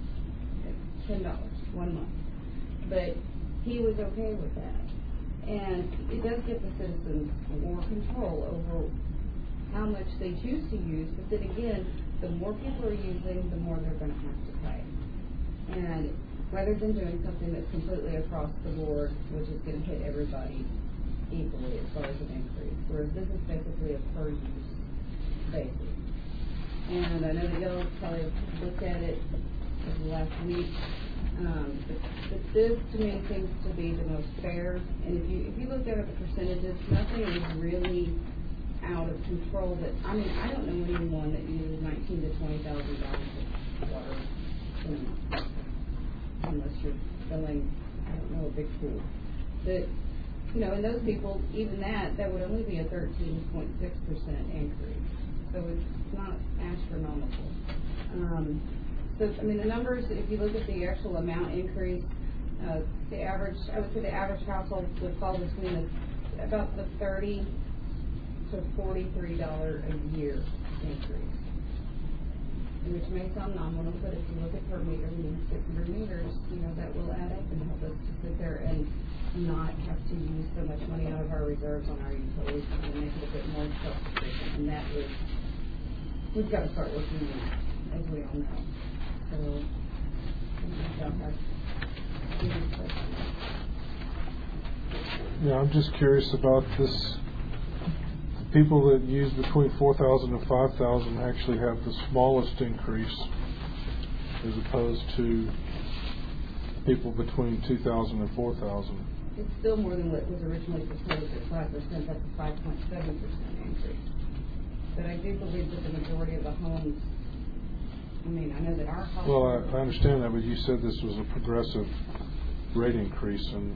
[SPEAKER 6] It's ten dollars one month, but he was okay with that, and it does give the citizens more control over how much they choose to use. But then again, the more people are using, the more they're going to have to pay, and rather than doing something that's completely across the board, which is going to hit everybody equally as far as an increase, whereas this is basically a per use basis. And I know that y'all probably looked at it over the last week, um, but, but this to me seems to be the most fair. And if you if you look down at the percentages, nothing is really out of control. But I mean, I don't know anyone that uses nineteen to twenty thousand gallons of water in a month, unless you're filling, I don't know, a big pool. But, you know, and those people, even that, that would only be a thirteen point six percent increase. So it's not astronomical. Um, so, I mean, the numbers, if you look at the actual amount increase, uh, the average, I would say the average household would fall between the, about the thirty to forty-three dollars a year increase, which may sound nominal, but if you look at per meter, I mean, six hundred meters, you know, that will add up and help us to sit there and not have to use so much money out of our reserves on our utilities and make it a bit more self-sufficient. And that is, we've got to start working on that, as we all know. So, I don't have any questions.
[SPEAKER 3] Yeah, I'm just curious about this. People that use between four thousand and five thousand actually have the smallest increase as opposed to people between two thousand and four thousand.
[SPEAKER 6] It's still more than what was originally proposed at five percent. That's a five point seven percent increase. But I do believe that the majority of the homes, I mean, I know that our homes...
[SPEAKER 3] Well, I, I understand that, but you said this was a progressive rate increase, and...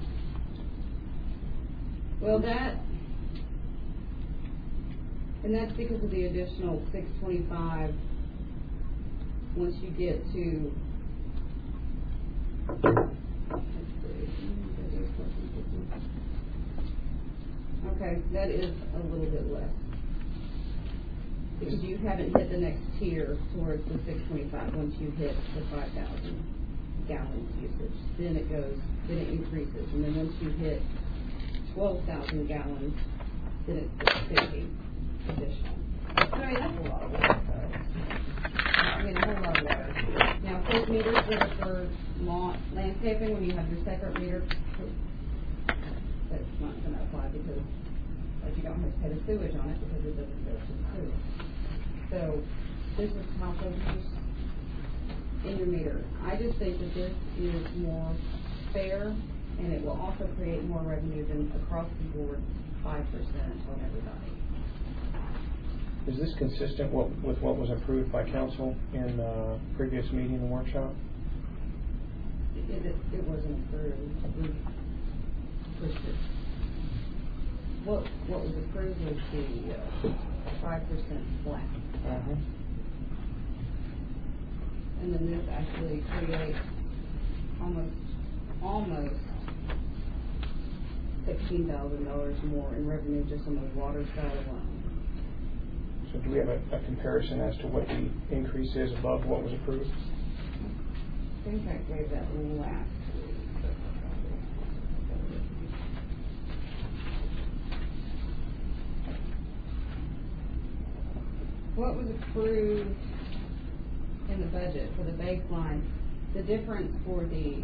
[SPEAKER 6] Well, that... And that's because of the additional six twenty-five once you get to... Okay, that is a little bit less. Because you haven't hit the next tier towards the six twenty-five once you hit the five thousand gallons usage. Then it goes, then it increases. And then once you hit twelve thousand gallons, then it's fifty additional. So, I mean, that's a lot of water, though. I mean, a whole lot of water. Now, of course, meters that are for lawn, landscaping, when you have your separate meter, that's not going to apply because like, you don't have to pay the sewage on it because it doesn't go to the sewer. So, this is household use in your meter. I just think that this is more fair, and it will also create more revenue than across the board five percent on everybody.
[SPEAKER 1] Is this consistent what, with what was approved by council in uh, previous meeting and workshop?
[SPEAKER 6] It, it, it wasn't approved. We pushed it. What, what was approved was the uh, five percent flat.
[SPEAKER 1] Uh-huh.
[SPEAKER 6] And then this actually creates almost, almost sixteen thousand dollars more in revenue just on the water side alone.
[SPEAKER 1] So do we have a, a comparison as to what the increase is above what was approved?
[SPEAKER 6] I think I gave that last week. What was approved in the budget for the baseline, the difference for the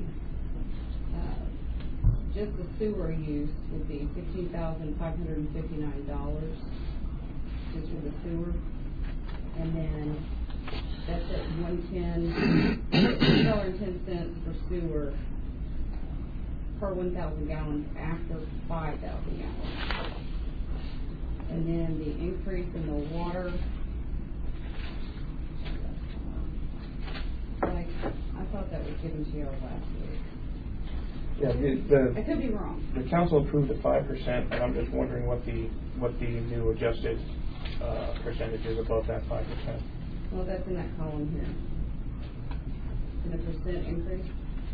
[SPEAKER 6] uh, just the sewer use would be fifteen thousand five hundred and fifty-nine dollars just for the sewer, and then that's at one ten, one dollar and ten cents for sewer per one thousand gallons after five thousand gallons, and then the increase in the water. Like, I thought that was given to you last week.
[SPEAKER 1] Yeah, the,
[SPEAKER 6] I could be wrong.
[SPEAKER 1] the council approved the five percent, and I'm just wondering what the what the new adjusted uh, percentage is above that five percent.
[SPEAKER 6] Well, that's in that column here. In a percent increase.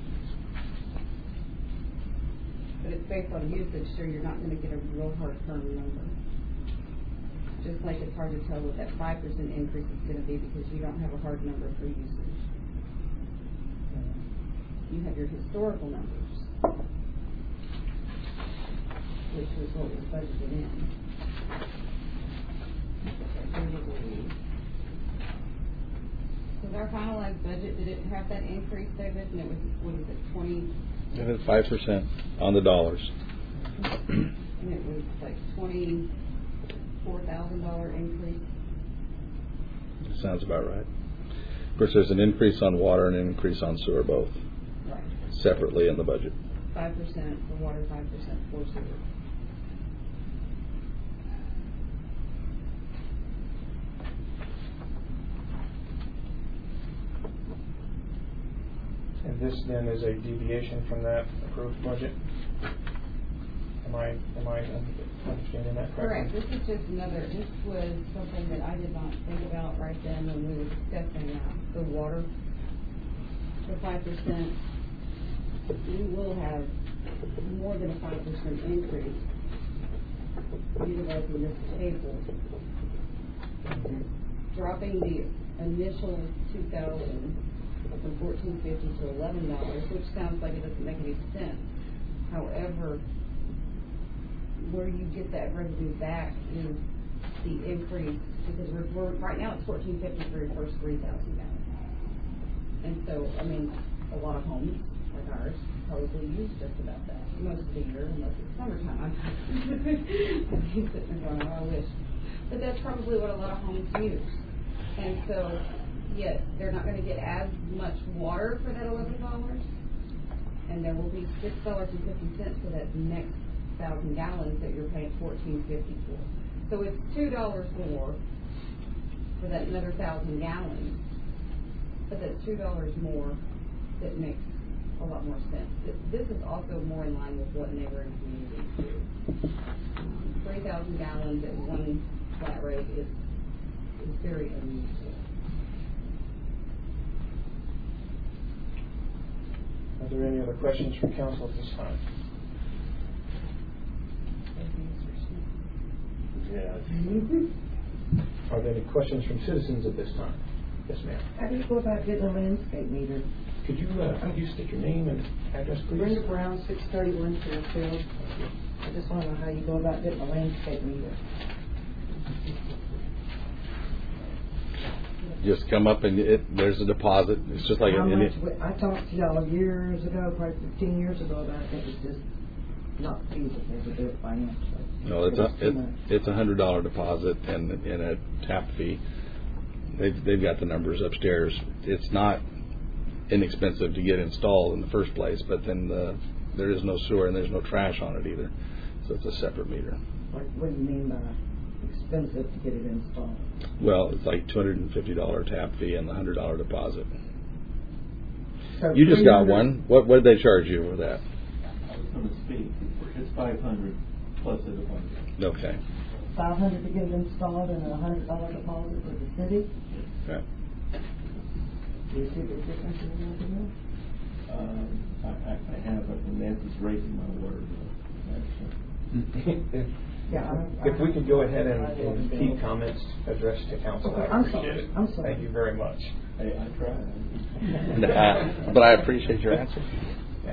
[SPEAKER 6] But it's based on usage, so you're not going to get a real hard firm number. Just like it's hard to tell what that five percent increase is going to be because you don't have a hard number for usage. You have your historical numbers, which was what was budgeted in. Because our finalized budget, did it have that increase, David? And it was, what is it, twenty?
[SPEAKER 2] It is five percent on the dollars.
[SPEAKER 6] And it was like twenty-four thousand dollar increase.
[SPEAKER 2] Sounds about right. Of course, there's an increase on water and an increase on sewer both.
[SPEAKER 6] Right.
[SPEAKER 2] Separately in the budget.
[SPEAKER 6] Five percent for water, five percent for sewer.
[SPEAKER 1] And this then is a deviation from that approved budget? Am I, am I understanding that
[SPEAKER 6] Correct.
[SPEAKER 1] correctly?
[SPEAKER 6] This is just another, this was something that I did not think about right then when we were discussing uh, the water. The five percent, we will have more than a five percent increase utilizing this table. Dropping the initial two thousand from fourteen fifty to eleven dollars, which sounds like it doesn't make any sense. However, where you get that revenue back is the increase, because we're, we're right now it's fourteen fifty for your first three thousand gallons. And so, I mean, a lot of homes like ours probably use just about that most of the year, unless it's summertime. I'm sitting there going, oh, I wish. But that's probably what a lot of homes use. And so, yes, they're not going to get as much water for that eleven dollars, and there will be six dollars and fifty cents for that next thousand gallons that you're paying fourteen fifty for. So it's two dollars more for that another thousand gallons, but that's two dollars more that makes a lot more sense. This is also more in line with what neighboring communities do. Um, three thousand gallons at one flat rate is is very unusual.
[SPEAKER 1] Are there any other questions from council at this time?
[SPEAKER 5] Yeah.
[SPEAKER 1] Are there any questions from citizens at this time? Yes, ma'am.
[SPEAKER 9] How do you go about getting a landscape meter?
[SPEAKER 1] Could you, uh, could you state your name and address, please?
[SPEAKER 9] Brenda Brown, six thirty-one Fairfield. I just want to know how you go about getting a landscape meter.
[SPEAKER 2] Just come up and it, there's a deposit. It's just like
[SPEAKER 9] How
[SPEAKER 2] an,
[SPEAKER 9] much, would- I talked to y'all years ago, probably fifteen years ago, about it. It was just not feasible to do it financially.
[SPEAKER 2] no, it's
[SPEAKER 9] It
[SPEAKER 2] a
[SPEAKER 9] was too
[SPEAKER 2] it,
[SPEAKER 9] much.
[SPEAKER 2] it's a hundred dollar deposit and and a tap fee. They've they've got the numbers upstairs. It's not inexpensive to get installed in the first place, but then the, there is no sewer and there's no trash on it either, so it's a separate meter.
[SPEAKER 9] What, what do you mean by expensive to get it installed?
[SPEAKER 2] Well, it's like two hundred and fifty dollar tap fee and the hundred dollar deposit.
[SPEAKER 9] So
[SPEAKER 2] You just got
[SPEAKER 9] three hundred
[SPEAKER 2] one. What what did they charge you for that?
[SPEAKER 8] I was going to speak. It's five hundred plus the deposit.
[SPEAKER 2] Okay.
[SPEAKER 9] five hundred to get it installed and a hundred dollar deposit for the city?
[SPEAKER 2] Okay.
[SPEAKER 9] Do you see the difference in the revenue?
[SPEAKER 8] Um, I, I, I have, but Nancy's raising my water bill, actually.
[SPEAKER 1] If,
[SPEAKER 9] Yeah, I'm-
[SPEAKER 1] if we could go ahead and,
[SPEAKER 9] I-
[SPEAKER 1] and keep comments addressed to council,
[SPEAKER 9] Okay,
[SPEAKER 1] I
[SPEAKER 9] I'm
[SPEAKER 1] appreciate
[SPEAKER 9] sorry.
[SPEAKER 1] it.
[SPEAKER 9] I'm sorry.
[SPEAKER 1] Thank you very much.
[SPEAKER 8] Hey, I tried.
[SPEAKER 2] Uh, but I appreciate your answer.
[SPEAKER 1] Yeah.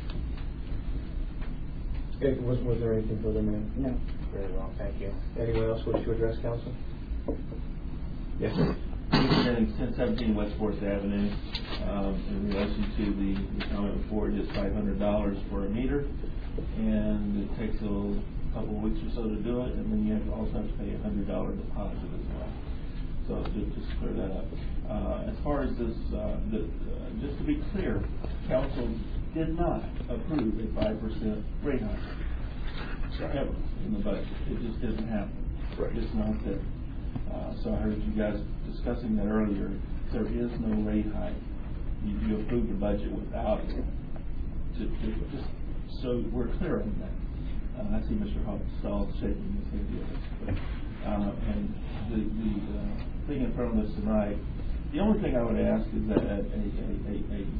[SPEAKER 1] Eh, Was, was there anything further, ma'am?
[SPEAKER 9] No.
[SPEAKER 1] Very well, thank you. Anyone else wish to address council? Yes, sir.
[SPEAKER 8] Representing ten seventeen West Fourth Avenue, um, in relation to the, the comment before, it is five hundred dollars for a meter, and it takes a little, couple of weeks or so to do it, and then you have to also have to pay a hundred dollar deposit as well. So just, just to clear that up. Uh, as far as this, uh, the, uh, just to be clear, council did not approve a five percent rate hike ever in the budget. It just didn't happen.
[SPEAKER 1] Right.
[SPEAKER 8] It's not there. Uh, so I heard you guys discussing that earlier. There is no rate hike. You, you approved the budget without it. To, to, just so we're clear on that. Uh, I see Mister Stahl shaking his head yes. But, uh, and the, the uh, thing in front of us tonight, the only thing I would ask is that a, a, a,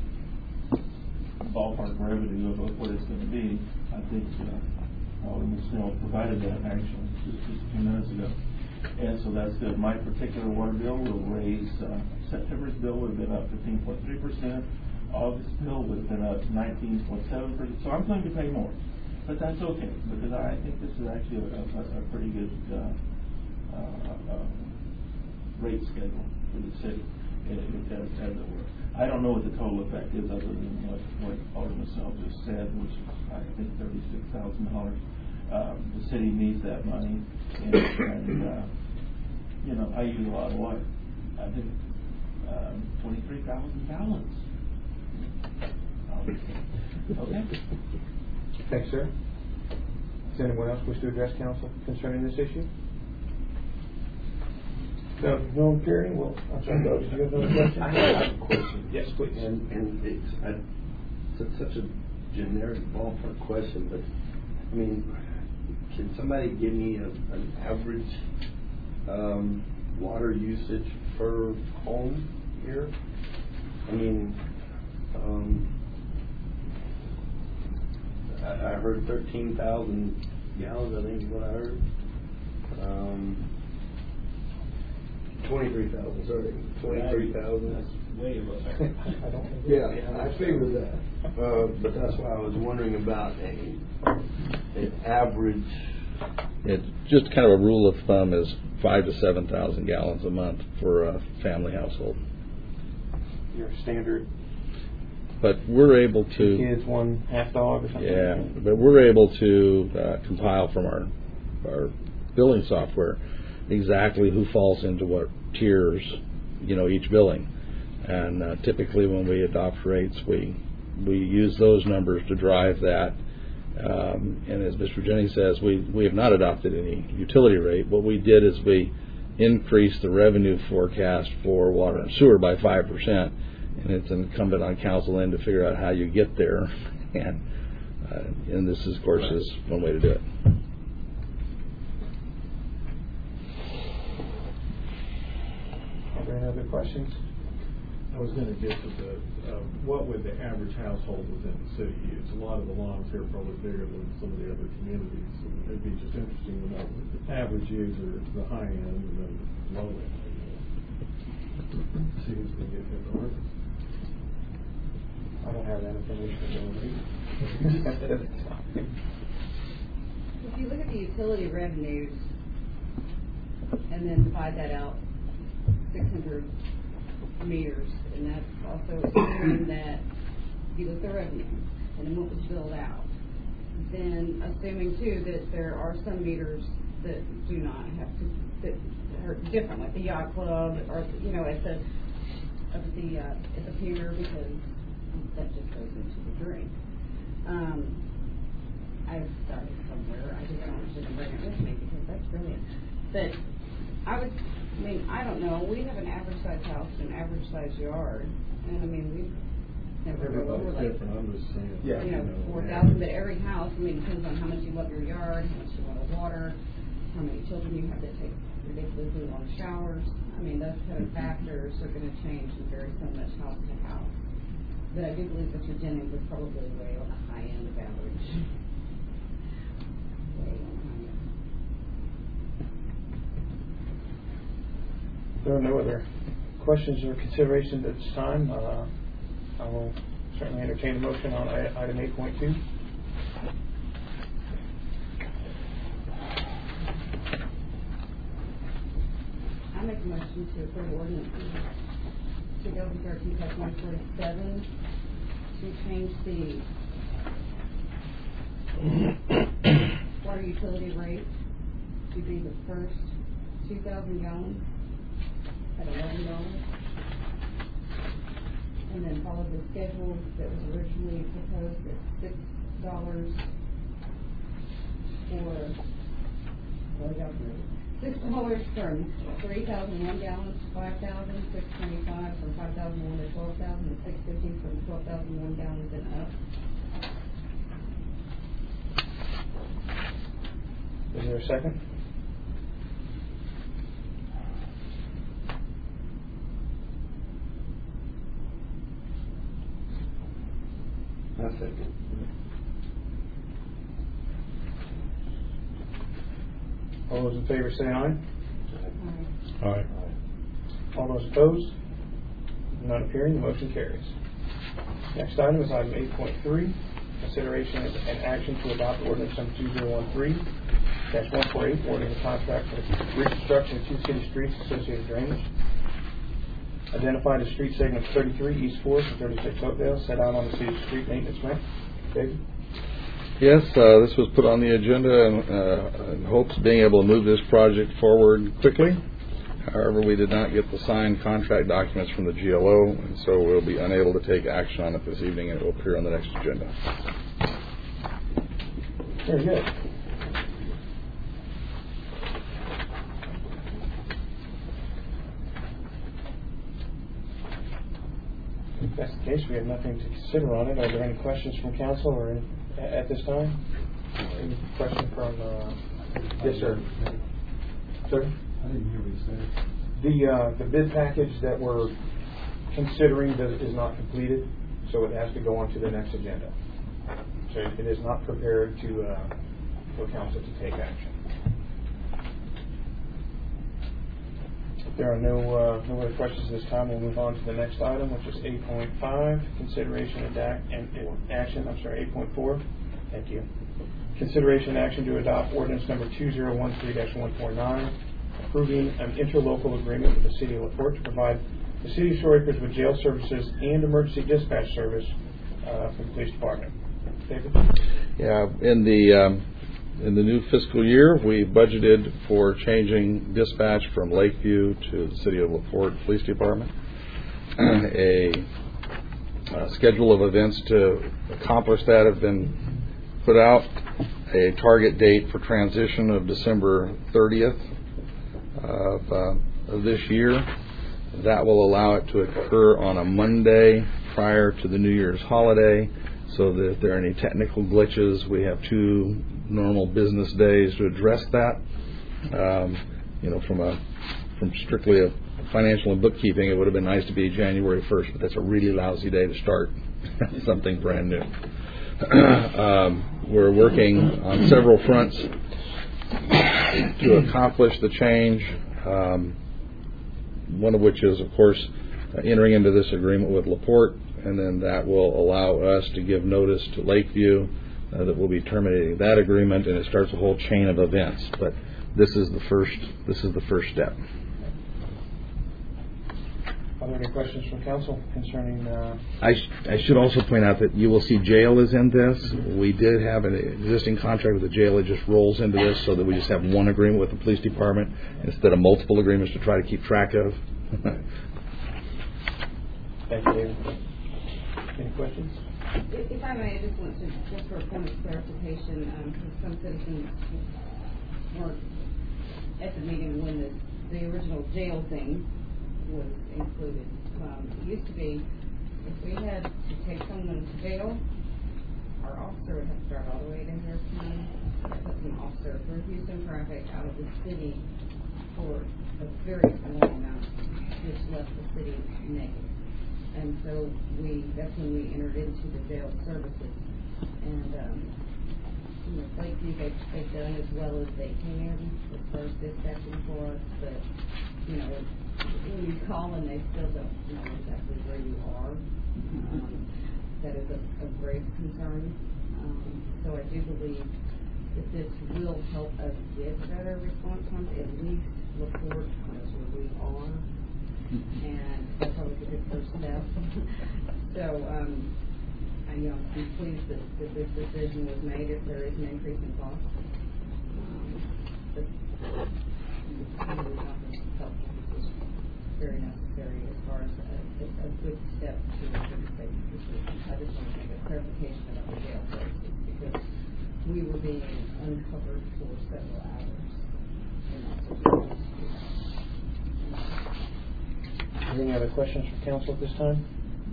[SPEAKER 8] a ballpark revenue of what it's going to be. I think uh, Alderman Snell provided that actually just, just a few minutes ago. And so that's good. My particular water bill will raise, uh, September's bill would have been up fifteen point three percent. August's bill would have been up nineteen point seven percent. So I'm going to pay more. But that's okay, because I think this is actually a, a, a pretty good uh, uh, uh, rate schedule for the city. It, it does, as it were. I don't know what the total effect is other than what, what Alderman Snell just said, which is, I think, thirty-six thousand dollars. Um, the city needs that money, and, and uh, you know, I use a lot of water. I think um, twenty-three thousand gallons. Okay.
[SPEAKER 1] Thanks, sir. Does anyone else wish to address council concerning this issue? No, no appearing? Well, I'm sorry, Bo, did you have another question?
[SPEAKER 5] I have a question.
[SPEAKER 1] Yes, please.
[SPEAKER 5] And, and it's, I, it's such a generic ballpark question, but, I mean, can somebody give me a, an average um, water usage per home here? I mean, um, I, I heard thirteen thousand gallons, I think is what I heard. Um, twenty-three thousand, sorry, twenty-three thousand.
[SPEAKER 8] That's way above.
[SPEAKER 1] I don't think.
[SPEAKER 5] Yeah, I figured that. Uh, but that's why I was wondering about a, an average.
[SPEAKER 2] It's just kind of a rule of thumb is five to seven thousand gallons a month for a family household.
[SPEAKER 1] Your standard
[SPEAKER 2] but we're able
[SPEAKER 1] Two
[SPEAKER 2] to.
[SPEAKER 1] kids, one half dog or something?
[SPEAKER 2] Yeah, but we're able to uh, compile from our our billing software exactly who falls into what tiers, you know, each billing. And uh, typically when we adopt rates, we we use those numbers to drive that. Um, and as Mister Jennings says, we, we have not adopted any utility rate. What we did is we increased the revenue forecast for water and sewer by five percent. And it's incumbent on council then to figure out how you get there. And, uh, and this, is, of course, is one way to do it.
[SPEAKER 1] Are there any other questions?
[SPEAKER 4] I was going to get to the, uh, what would the average household within the city use? A lot of the lawns here are probably bigger than some of the other communities. And it'd be just interesting to know the average user, the high end, and then the low end. See who's going to get hit hard.
[SPEAKER 1] I don't have that information.
[SPEAKER 6] If you look at the utility revenues and then divide that out, six hundred meters, and that's also assuming that you look at the revenue and then what was billed out. Then assuming too that there are some meters that do not have to, that are different, like the yacht club or, you know, at the, at the, uh, at the pier, because that just goes into the drink. Um, I've started somewhere. I just don't want to bring it with me because that's brilliant. But I would, I mean, I don't know. We have an average size house and an average size yard, and I mean, we've never go over like,
[SPEAKER 4] different. I'm just saying.
[SPEAKER 1] Yeah.
[SPEAKER 6] you know, four thousand. But every house, I mean, depends on how much you love your yard, how much you want to water, how many children you have that take ridiculously long showers. I mean, those kind of factors are going to change and vary so much house to house. But I do believe Mister Jennings is probably way on the high end of average. Way on the high end.
[SPEAKER 1] There are no other questions or considerations at this time. Uh, I will certainly entertain a motion on i- item eight point two.
[SPEAKER 6] I make a motion to approve ordinance two thousand thirteen one forty-seven to change the water utility rate to be the first two thousand gallons at eleven dollars, and then follow the schedule that was originally proposed at six dollars for, well, I got it. Six dollars from three thousand one gallons to five thousand, six twenty-five from five thousand one to twelve thousand, and six fifty from twelve thousand one gallons and up.
[SPEAKER 1] Is there a second?
[SPEAKER 5] I second.
[SPEAKER 1] All those in favor say aye.
[SPEAKER 6] Aye.
[SPEAKER 2] All right.
[SPEAKER 1] All those opposed? None appearing, the motion carries. Next item is item eight point three, consideration and action to adopt ordinance number two zero one three dash one four eight, awarding a contract for the reconstruction of two city streets associated drainage. Identified as street segment thirty-three East Fourth and thirty-six Oakdale, set out on the city's street maintenance map. David?
[SPEAKER 2] Yes, uh, this was put on the agenda in, uh, in hopes of being able to move this project forward quickly. However, we did not get the signed contract documents from the G L O, and so we'll be unable to take action on it this evening, and it will appear on the next agenda.
[SPEAKER 1] Very good. If that's the case, we have nothing to consider on it. Are there any questions from council or in, at this time? Any question from, uh, yes, sir. Sir?
[SPEAKER 8] I didn't hear what you said.
[SPEAKER 1] The, uh, the bid package that we're considering does, is not completed, so it has to go on to the next agenda. So it is not prepared to, uh, for council to take action. If there are no, uh, no other questions this time, we'll move on to the next item, which is eight point five, consideration and, act, and, and action, I'm sorry, eight point four. Thank you. Consideration and action to adopt ordinance number two zero one three dash one four nine, approving an interlocal agreement with the City of LaPorte to provide the City of Shore Acres with jail services and emergency dispatch service uh, for the police department. David?
[SPEAKER 2] Yeah, in the um, in the new fiscal year, we budgeted for changing dispatch from Lakeview to the City of LaPorte Police Department. a, a schedule of events to accomplish that have been put out. A target date for transition of December thirtieth of, uh, of this year. That will allow it to occur on a Monday prior to the New Year's holiday, so that if there are any technical glitches, we have two normal business days to address that. Um, you know, from a from strictly a financial and bookkeeping, it would have been nice to be January first, but that's a really lousy day to start something brand new. um, we're working on several fronts to accomplish the change, um, one of which is, of course, uh, entering into this agreement with LaPorte, and then that will allow us to give notice to Lakeview uh, that we'll be terminating that agreement, and it starts a whole chain of events. But this is the first. This is the first step.
[SPEAKER 1] Are there any questions from council concerning? Uh,
[SPEAKER 2] I, sh- I should also point out that you will see jail is in this. We did have an existing contract with the jail. It just rolls into this so that we just have one agreement with the police department instead of multiple agreements to try to keep track of.
[SPEAKER 1] Thank you, David. Any questions?
[SPEAKER 6] If if I may, I just want to, just for a point of clarification, um, because some citizens weren't at the meeting when the, the original jail thing was included. Um, it used to be, if we had to take someone to jail, our officer would have to drive all the way to Harrison, put an officer through Houston traffic out of the city for a very small amount, which left the city negative. And so we, that's when we entered into the jail services. And, um, you know, Lakeview, they've, they've done as well as they can as far as dispatching for us, but, you know, when you call and they still don't know exactly where you are, um, that is a, a grave concern. Um, so I do believe that this will help us get better response times, at least LaPorte knows where we are, and that's always a good first step. so um, I know I'm pleased that, that this decision was made if there is an increase in cost. Um, but it's not help. Very necessary as far as a, a good step to the safety decision. I just want to make a clarification about the jail services because we were being uncovered for several hours.
[SPEAKER 1] Are there any other questions from council at this time?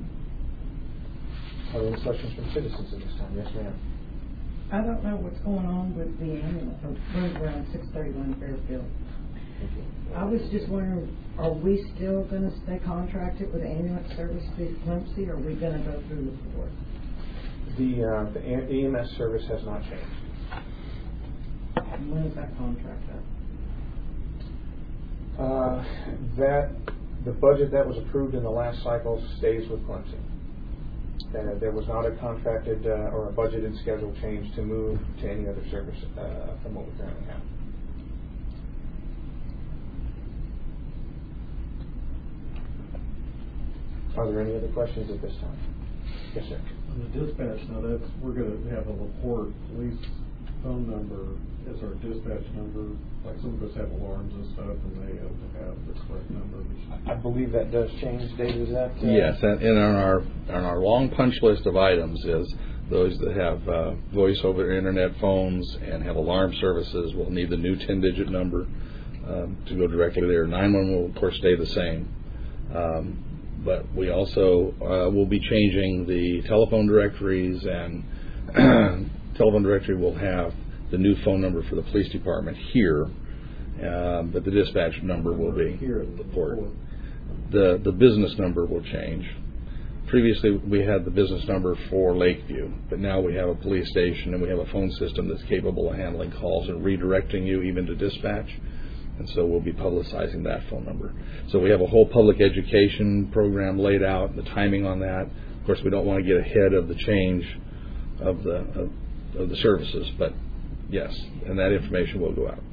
[SPEAKER 1] Are there any questions from citizens at this time? Yes, ma'am.
[SPEAKER 9] I don't know what's going on with the ambulance program six thirty-one Fairfield. I was just wondering, are we still going to stay contracted with ambulance service through Clemcy, or are we going to go through the board?
[SPEAKER 1] The, uh, the E M S service has not changed.
[SPEAKER 9] And when is that contract up?
[SPEAKER 1] Uh, that, the budget that was approved in the last cycle stays with Clemson. Uh, there was not a contracted uh, or a budgeted schedule change to move to any other service uh, from what we currently have. Are there any other questions at this time? Yes, sir.
[SPEAKER 4] On the dispatch, now that's, we're going to have a LaPorte police phone number as our dispatch number. Like some of us have alarms and stuff, and they have to have the correct number.
[SPEAKER 1] I believe that does change, Dave, is that? Uh,
[SPEAKER 2] Yes, and, and on our on our long punch list of items is those that have uh, voice over internet phones and have alarm services will need the new ten-digit number um, to go directly there. nine one one will, of course, stay the same. Um, But we also uh, will be changing the telephone directories, and telephone directory will have the new phone number for the police department here, um, but the dispatch number will be
[SPEAKER 4] here at
[SPEAKER 2] LaPorte. The the business number will change. Previously, we had the business number for Lakeview, but now we have a police station and we have a phone system that's capable of handling calls and redirecting you even to dispatch. And so we'll be publicizing that phone number. So we have a whole public education program laid out, the timing on that. Of course, we don't want to get ahead of the change of the of, of the services, but yes, and that information will go out.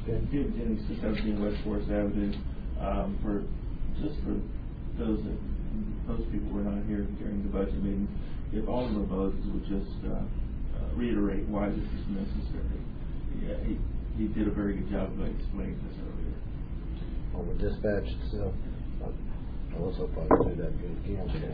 [SPEAKER 10] Jimmy six seventeen West Forest Avenue. Um, for just for those that those people were not here during the budget meeting, if all of the votes would just uh, uh, reiterate why this is necessary. Yeah, he, he did a very good job of explaining this earlier.
[SPEAKER 7] On the dispatch itself, I was hoping I could do that good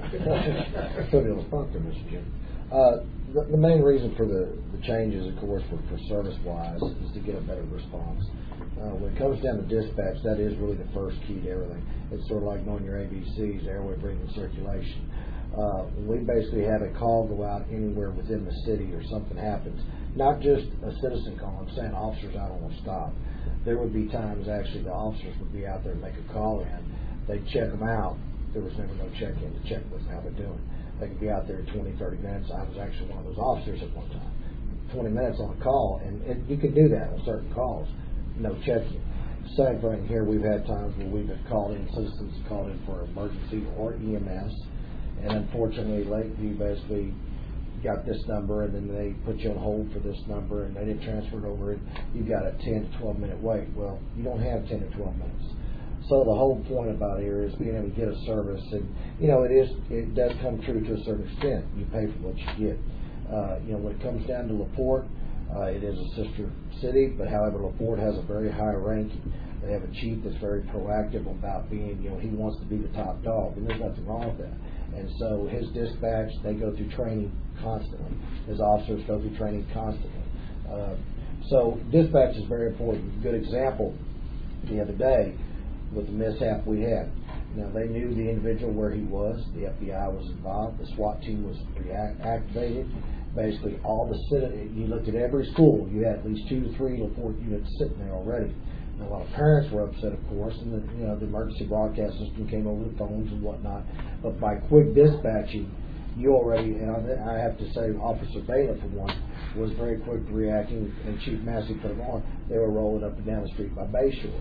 [SPEAKER 7] again. Put me on the spot there, Mister Jim. Uh, the, the main reason for the, the changes, of course, for, for service-wise, is to get a better response. Uh, when it comes down to dispatch, that is really the first key to everything. It's sort of like knowing your A B Cs, airway, breathing, circulation. Uh, we basically have a call go out anywhere within the city or something happens. Not just a citizen call, I'm saying officers out on a stop. There would be times actually the officers would be out there and make a call in. They'd check them out. There was never no check-in to check with how they're doing. They could be out there twenty, thirty minutes. I was actually one of those officers at one time. twenty minutes on a call, and, and you can do that on certain calls. No check-in. Same thing here. We've had times where we've been called in, citizens called in for emergency or E M S, and unfortunately Lakeview basically got this number, and then they put you on hold for this number, and they didn't transfer it over, and you got a ten to twelve minute wait. Well, you don't have ten to twelve minutes. So the whole point about here is being able to get a service, and you know it is it does come true to a certain extent. You pay for what you get. Uh, you know when it comes down to LaPorte, uh, it is a sister city, but however LaPorte has a very high ranking. They have a chief that's very proactive about being, you know, he wants to be the top dog, and there's nothing wrong with that. And so his dispatch, they go through training constantly. His officers go through training constantly. Uh, so dispatch is very important. A good example the other day with the mishap we had. Now, they knew the individual where he was. The F B I was involved. The SWAT team was activated. Basically, all the city, you looked at every school, you had at least two to three LaPorte units sitting there already. And a lot of parents were upset, of course, and the, you know, the emergency broadcast system came over the phones and whatnot. But by quick dispatching, you already, and I have to say, Officer Baylor, for one, was very quick reacting, and Chief Massey put them on. They were rolling up and down the street by Bayshore.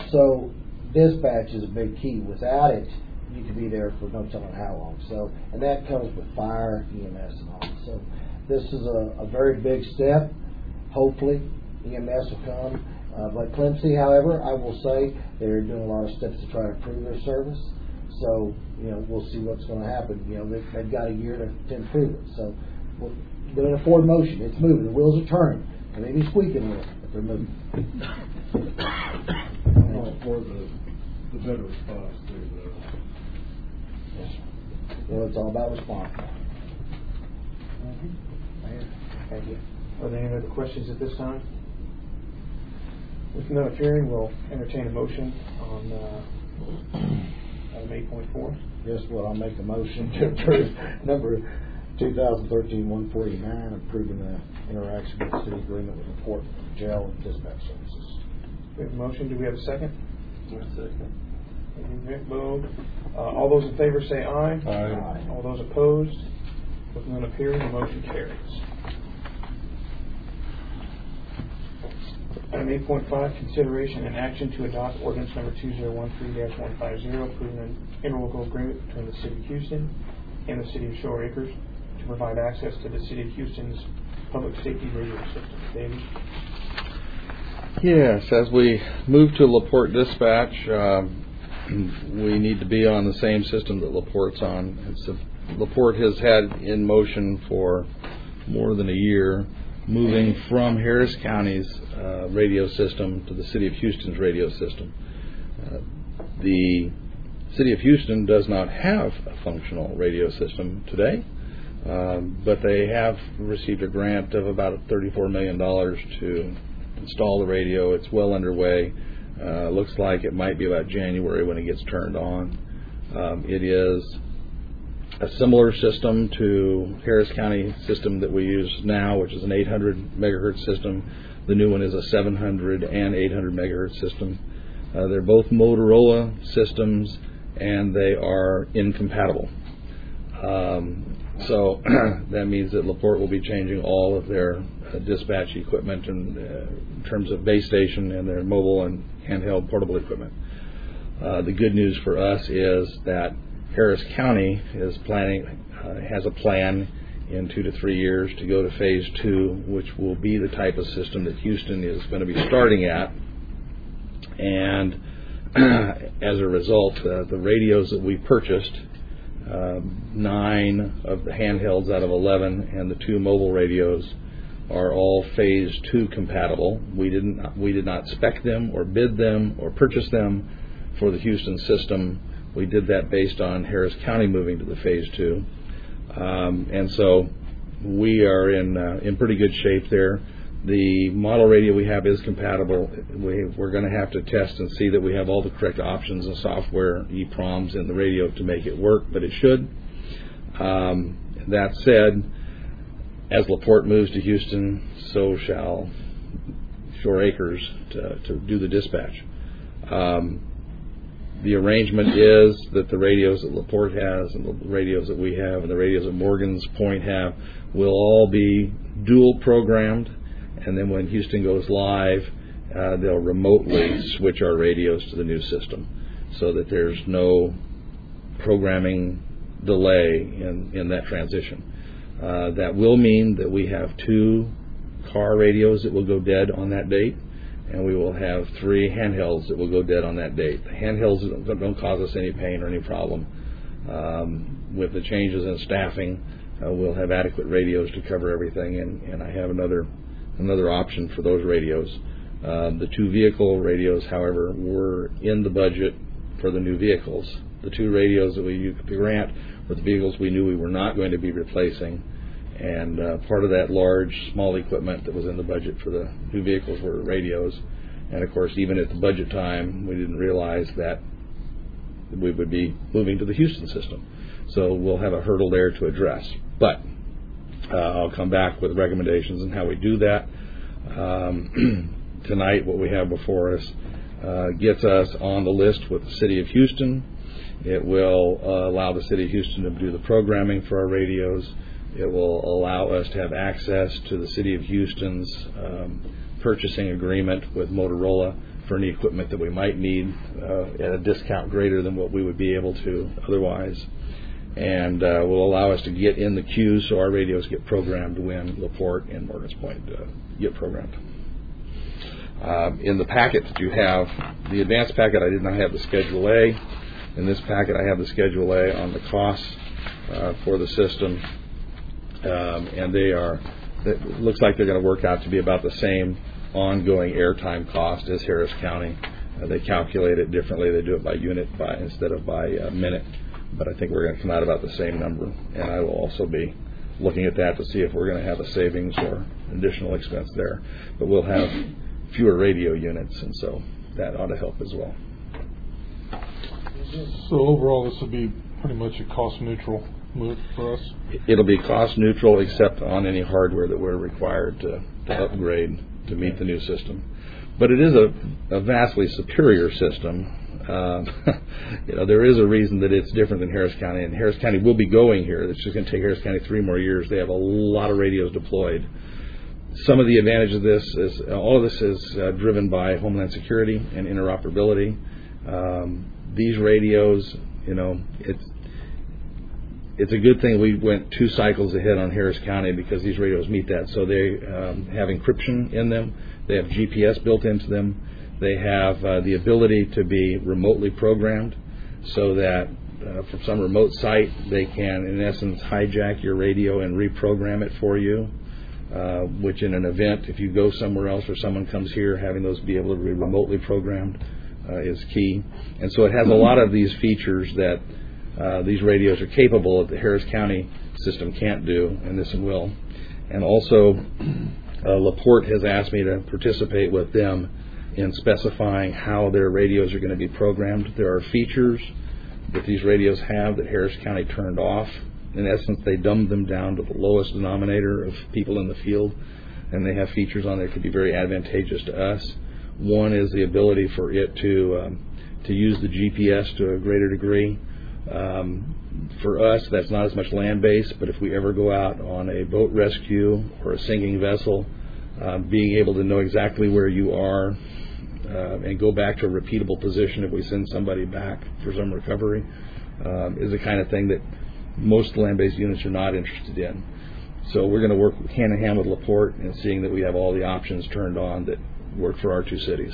[SPEAKER 7] So dispatch is a big key. Without it, you could be there for no telling how long. So, and that comes with fire, E M S, and all. So this is a, a very big step. Hopefully, E M S will come. Uh, but Clemson, however, I will say they're doing a lot of steps to try to improve their service. So, you know, we'll see what's going to happen. You know, they've, they've got a year to, to improve it. So, we're doing a forward motion. It's moving. The wheels are turning. And maybe squeaking a little, but they're moving.
[SPEAKER 3] Well, for the, the better response to the...
[SPEAKER 7] Yes. Well, it's all about response.
[SPEAKER 1] Mm-hmm. Thank you. Are there any other questions at this time? With no appearing, we'll entertain a motion on uh, item eight point four.
[SPEAKER 7] Yes, well, I'll make a motion to approve number twenty thirteen dash one forty-nine, approving the interaction with the city agreement with LaPorte jail and dispatch services.
[SPEAKER 1] We have a motion. Do we have a second?
[SPEAKER 2] A second.
[SPEAKER 1] Thank you, Rick Bo. Uh, all those in favor say aye.
[SPEAKER 3] Aye.
[SPEAKER 1] Aye. All those opposed? With none appearing, the motion carries. Item eight point five, consideration and action to adopt ordinance number two zero one three dash one five zero, approving an interlocal agreement between the City of Houston and the City of Shore Acres to provide access to the City of Houston's public safety radio system. David?
[SPEAKER 2] Yes, as we move to LaPorte Dispatch, um, we need to be on the same system that LaPorte's on. It's a, LaPorte has had in motion for more than a year, moving from Harris County's uh, radio system to the City of Houston's radio system. Uh, the City of Houston does not have a functional radio system today, uh, but they have received a grant of about thirty-four million dollars to install the radio. It's well underway. Uh, looks like it might be about January when it gets turned on. Um, it is a similar system to Harris County system that we use now, which is an eight hundred megahertz system. The new one is a seven hundred and eight hundred megahertz system. Uh, they're both Motorola systems, and they are incompatible. Um, so that means that LaPorte will be changing all of their uh, dispatch equipment in, uh, in terms of base station and their mobile and handheld portable equipment. Uh, the good news for us is that Harris County is planning, uh, has a plan in two to three years to go to phase two, which will be the type of system that Houston is going to be starting at. And as a result, uh, the radios that we purchased um, nine of the handhelds out of eleven and the two mobile radios are all phase two compatible. We didn't we did not spec them or bid them or purchase them for the Houston system. We did that based on Harris County moving to the phase two, um, and so we are in uh, in pretty good shape there. The model radio we have is compatible. We, we're going to have to test and see that we have all the correct options and software, EPROMs in the radio to make it work, but it should. Um, that said, as LaPorte moves to Houston, so shall Shore Acres to, to do the dispatch. Um, the arrangement is that the radios that LaPorte has and the radios that we have and the radios that Morgan's Point have will all be dual programmed. And then when Houston goes live, uh, they'll remotely switch our radios to the new system so that there's no programming delay in, in that transition. Uh, that will mean that we have two car radios that will go dead on that date, and we will have three handhelds that will go dead on that date. The handhelds don't, don't cause us any pain or any problem. Um, with the changes in staffing, uh, we'll have adequate radios to cover everything, and, and I have another another option for those radios. Uh, the two vehicle radios, however, were in the budget for the new vehicles. The two radios that we grant were the vehicles we knew we were not going to be replacing, and uh, part of that large, small equipment that was in the budget for the new vehicles were radios. And of course, even at the budget time, we didn't realize that we would be moving to the Houston system. So we'll have a hurdle there to address. But Uh, I'll come back with recommendations on how we do that. Um, tonight, what we have before us uh, gets us on the list with the City of Houston. It will uh, allow the City of Houston to do the programming for our radios. It will allow us to have access to the City of Houston's um, purchasing agreement with Motorola for any equipment that we might need uh, at a discount greater than what we would be able to otherwise. And uh, will allow us to get in the queue so our radios get programmed when LaPorte and Morgan's Point uh, get programmed. Uh, in the packet that you have, the advanced packet, I did not have the Schedule A. In this packet, I have the Schedule A on the costs uh, for the system, um, and they are. It looks like they're going to work out to be about the same ongoing airtime cost as Harris County. Uh, they calculate it differently. They do it by unit by instead of by uh, minute. But I think we're going to come out about the same number, and I will also be looking at that to see if we're going to have a savings or additional expense there. But we'll have fewer radio units, and so that ought to help as well.
[SPEAKER 3] So overall, this will be pretty much a cost-neutral move for us?
[SPEAKER 2] It'll be cost-neutral except on any hardware that we're required to, to upgrade to meet the new system. But it is a, a vastly superior system. Uh, you know, there is a reason that it's different than Harris County, and Harris County will be going here. It's just going to take Harris County three more years. They have a lot of radios deployed. Some of the advantage of this is all of this is uh, driven by Homeland Security and interoperability. Um, these radios, you know, it's it's a good thing we went two cycles ahead on Harris County because these radios meet that. So they um, have encryption in them. They have G P S built into them. They have uh, the ability to be remotely programmed so that uh, from some remote site they can, in essence, hijack your radio and reprogram it for you, uh, which in an event, if you go somewhere else or someone comes here, having those be able to be remotely programmed uh, is key. And so it has a lot of these features that uh, these radios are capable that the Harris County system can't do, and this one will. And also, uh, LaPorte has asked me to participate with them in specifying how their radios are going to be programmed. There are features that these radios have that Harris County turned off. In essence, they dumbed them down to the lowest denominator of people in the field, and they have features on there that could be very advantageous to us. One is the ability for it to um, to use the G P S to a greater degree. Um, for us, that's not as much land-based, but if we ever go out on a boat rescue or a sinking vessel, uh, being able to know exactly where you are Uh, and go back to a repeatable position if we send somebody back for some recovery um, is the kind of thing that most land-based units are not interested in. So we're going to work hand in hand with LaPorte and seeing that we have all the options turned on that work for our two cities.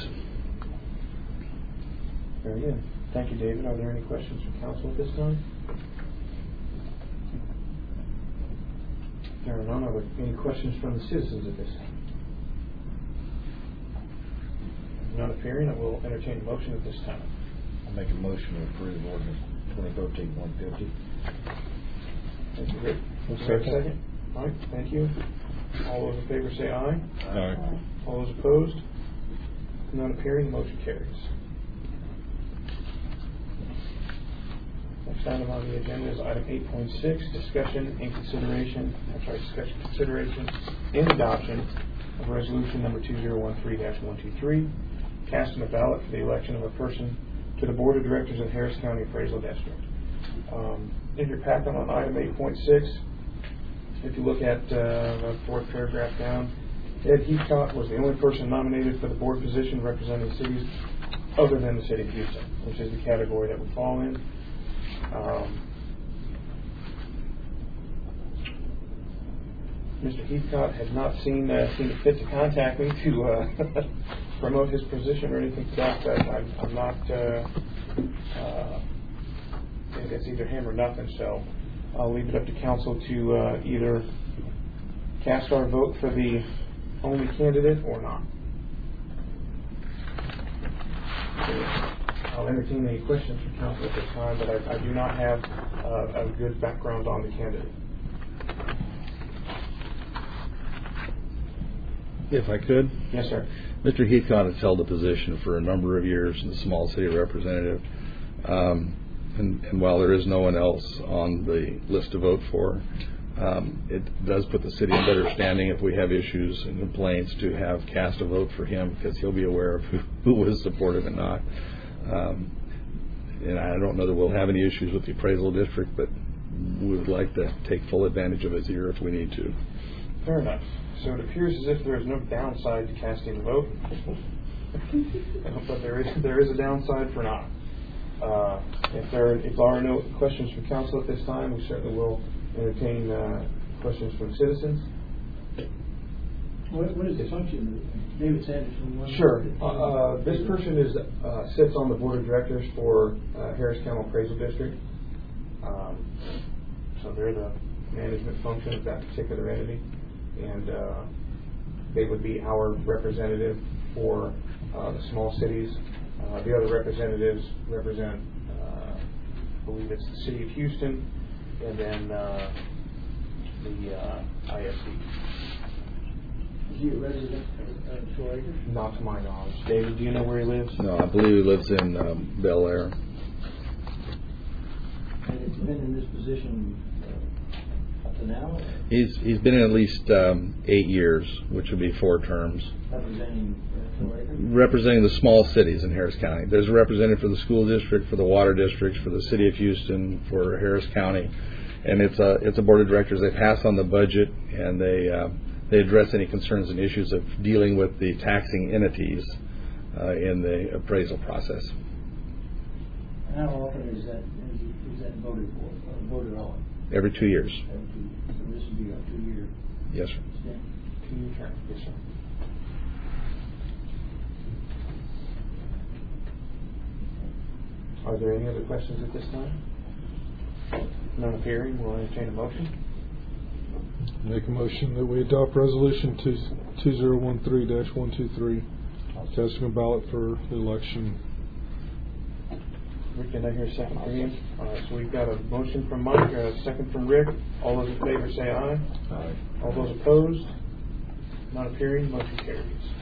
[SPEAKER 1] Very good. Thank you, David. Are there any questions from council at this time? There are none. Are there any questions from the citizens at this time? None appearing. I will entertain a motion at this time.
[SPEAKER 7] I'll make a motion to approve ordinance twenty thirteen one fifty.
[SPEAKER 1] Thank you, Rick. Is there a second? All right, thank you. All those in favor say aye.
[SPEAKER 3] Aye.
[SPEAKER 1] All those opposed? None appearing, the motion carries. Next item on the agenda is item eight point six, discussion and consideration, I'm sorry, discussion, consideration, and adoption of resolution number two zero one three dash one two three, casting a ballot for the election of a person to the Board of Directors of Harris County Appraisal District. Um, in your packet on item eight point six, if you look at uh, the fourth paragraph down, Ed Heathcott was the only person nominated for the board position representing cities other than the city of Houston, which is the category that we fall in. Um, Mister Heathcott has not seen uh, seen it fit to contact me to uh, promote his position or anything to that effect. I'm, I'm not. Uh, uh, I think it's either him or nothing. So I'll leave it up to council to uh, either cast our vote for the only candidate or not. I'll entertain any questions from council at this time, but I, I do not have uh, a good background on the candidate.
[SPEAKER 11] If I could?
[SPEAKER 1] Yes, sir.
[SPEAKER 11] Mister Heathcott has held the position for a number of years as a small city representative. Um, and, and while there is no one else on the list to vote for, um, it does put the city in better standing if we have issues and complaints to have cast a vote for him, because he'll be aware of who, who was supportive and not. Um, and I don't know that we'll have any issues with the appraisal district, but we would like to take full advantage of his ear if we need to.
[SPEAKER 1] Fair enough. So it appears as if there is no downside to casting a vote, but there is there is a downside for not. Uh, if there if there are no questions from council at this time, we certainly will entertain uh, questions from citizens.
[SPEAKER 8] What, what is the function of David Sanderson?
[SPEAKER 1] Sure. Uh, uh, this person is uh, sits on the board of directors for uh, Harris County Appraisal District. Um, so they're the management function of that particular entity, and uh, they would be our representative for uh, the small cities. Uh, the other representatives represent, uh, I believe it's the city of Houston, and then uh, the uh, I S D.
[SPEAKER 8] Is he a resident of Shore Acres?
[SPEAKER 1] Not to my knowledge. David, do you know where he lives?
[SPEAKER 11] No, I believe he lives in um, Bel Air.
[SPEAKER 8] And it's been in this position uh, up to now?
[SPEAKER 11] He's he's been in at least um, eight years, which would be four terms.
[SPEAKER 8] Representing uh, Shore Acres?
[SPEAKER 11] Representing the small cities in Harris County. There's a representative for the school district, for the water districts, for the city of Houston, for Harris County, and it's a it's a board of directors. They pass on the budget, and they uh, they address any concerns and issues of dealing with the taxing entities uh, in the appraisal process.
[SPEAKER 8] How often is that is, is that voted for, or voted on?
[SPEAKER 11] Every two years.
[SPEAKER 8] Every two, so this would be a two-year
[SPEAKER 11] Yes, sir.
[SPEAKER 8] stint.
[SPEAKER 1] Two-year term. Yes, sir. Are there any other questions at this time? None appearing. We'll entertain a motion.
[SPEAKER 3] Make a motion that we adopt resolution two two zero one three dash one two three, casting a ballot for the election.
[SPEAKER 1] Rick, did I hear a second from you? All right, so we've got a motion from Mike, a second from Rick. All those in favor say aye.
[SPEAKER 3] Aye.
[SPEAKER 1] All those opposed? Not appearing. Motion carries.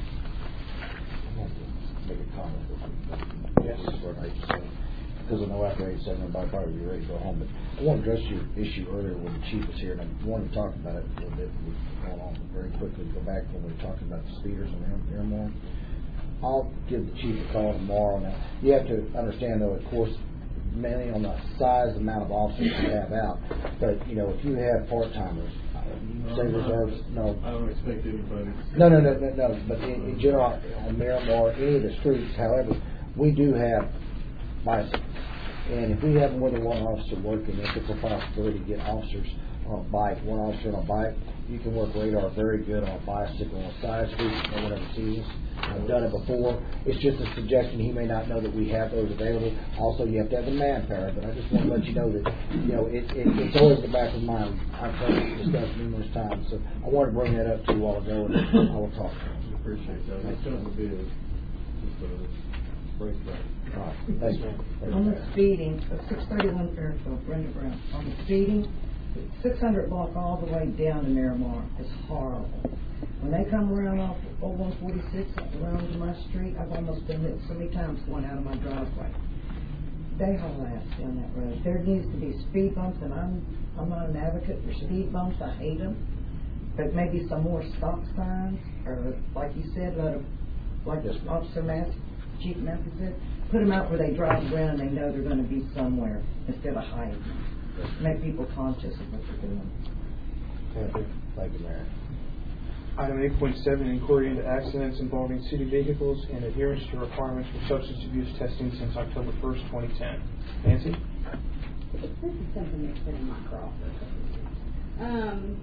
[SPEAKER 7] Make a comment.
[SPEAKER 1] Yes.
[SPEAKER 7] Because I know after eight seven, everybody probably be ready to go home. But I want to address your issue earlier when the chief was here, and I wanted to talk about it a little bit. We've gone on very quickly. Go back when we were talking about the speeders in Miramar. I'll give the chief a call tomorrow. Now, you have to understand, though, of course, mainly on the size, amount of officers you have out. But, you know, if you have part-timers, say reserves, no.
[SPEAKER 10] I don't expect anybody.
[SPEAKER 7] No, no, no, no, no. But in, in general, on Miramar, any of the streets, however, we do have bicycles. And if we have more than one officer working, if it's a possibility to get officers on a bike, one officer on a bike, you can work radar very good on a bicycle on a side street or whatever it is. I've done it before. It's just a suggestion. He may not know that we have those available. Also, you have to have the manpower, but I just want to let you know that, you know, it, it, it's always in the back of mind. I've heard it discussed numerous times, so I wanted to bring that up to you a while ago, and I will talk.
[SPEAKER 4] Appreciate that. It's going to be a, just a break back.
[SPEAKER 7] All right. Thanks, man.
[SPEAKER 9] On the speeding, six thirty-one Fairfield, Brenda Brown, on the speeding, six hundred block all the way down to Miramar is horrible. When they come around off oh one forty-six, around to my street, I've almost been hit so many times going out of my driveway. They haul ass down that road. There needs to be speed bumps, and I'm, I'm not an advocate for speed bumps, I hate them. But maybe some more stop signs, or like you said, let them, like Officer Mass, Chief Massey said, put them out where they drive around and they know they're going to be somewhere instead of hiding. Make people conscious of what they're doing.
[SPEAKER 7] Thank you. Thank you, Mayor.
[SPEAKER 1] Item eight point seven, inquiry into accidents involving city vehicles and adherence to requirements for substance abuse testing since October first, twenty ten. Nancy?
[SPEAKER 6] This is something that's been in my craw for a couple of years. Um,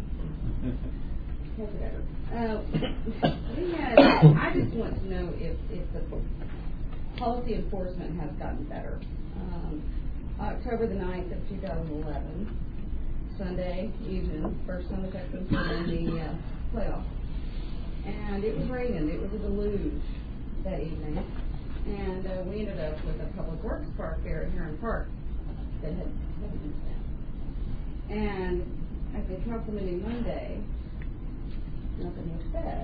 [SPEAKER 6] whatever. Uh, we had, I just want to know if, if the policy enforcement has gotten better. Um, October the ninth of two thousand eleven, Sunday evening, first time the Texans were in the uh, playoffs. And it was raining. It was a deluge that evening. And uh, we ended up with a public works park there at Heron Park that had been spent. And at the council meeting Monday, nothing was said.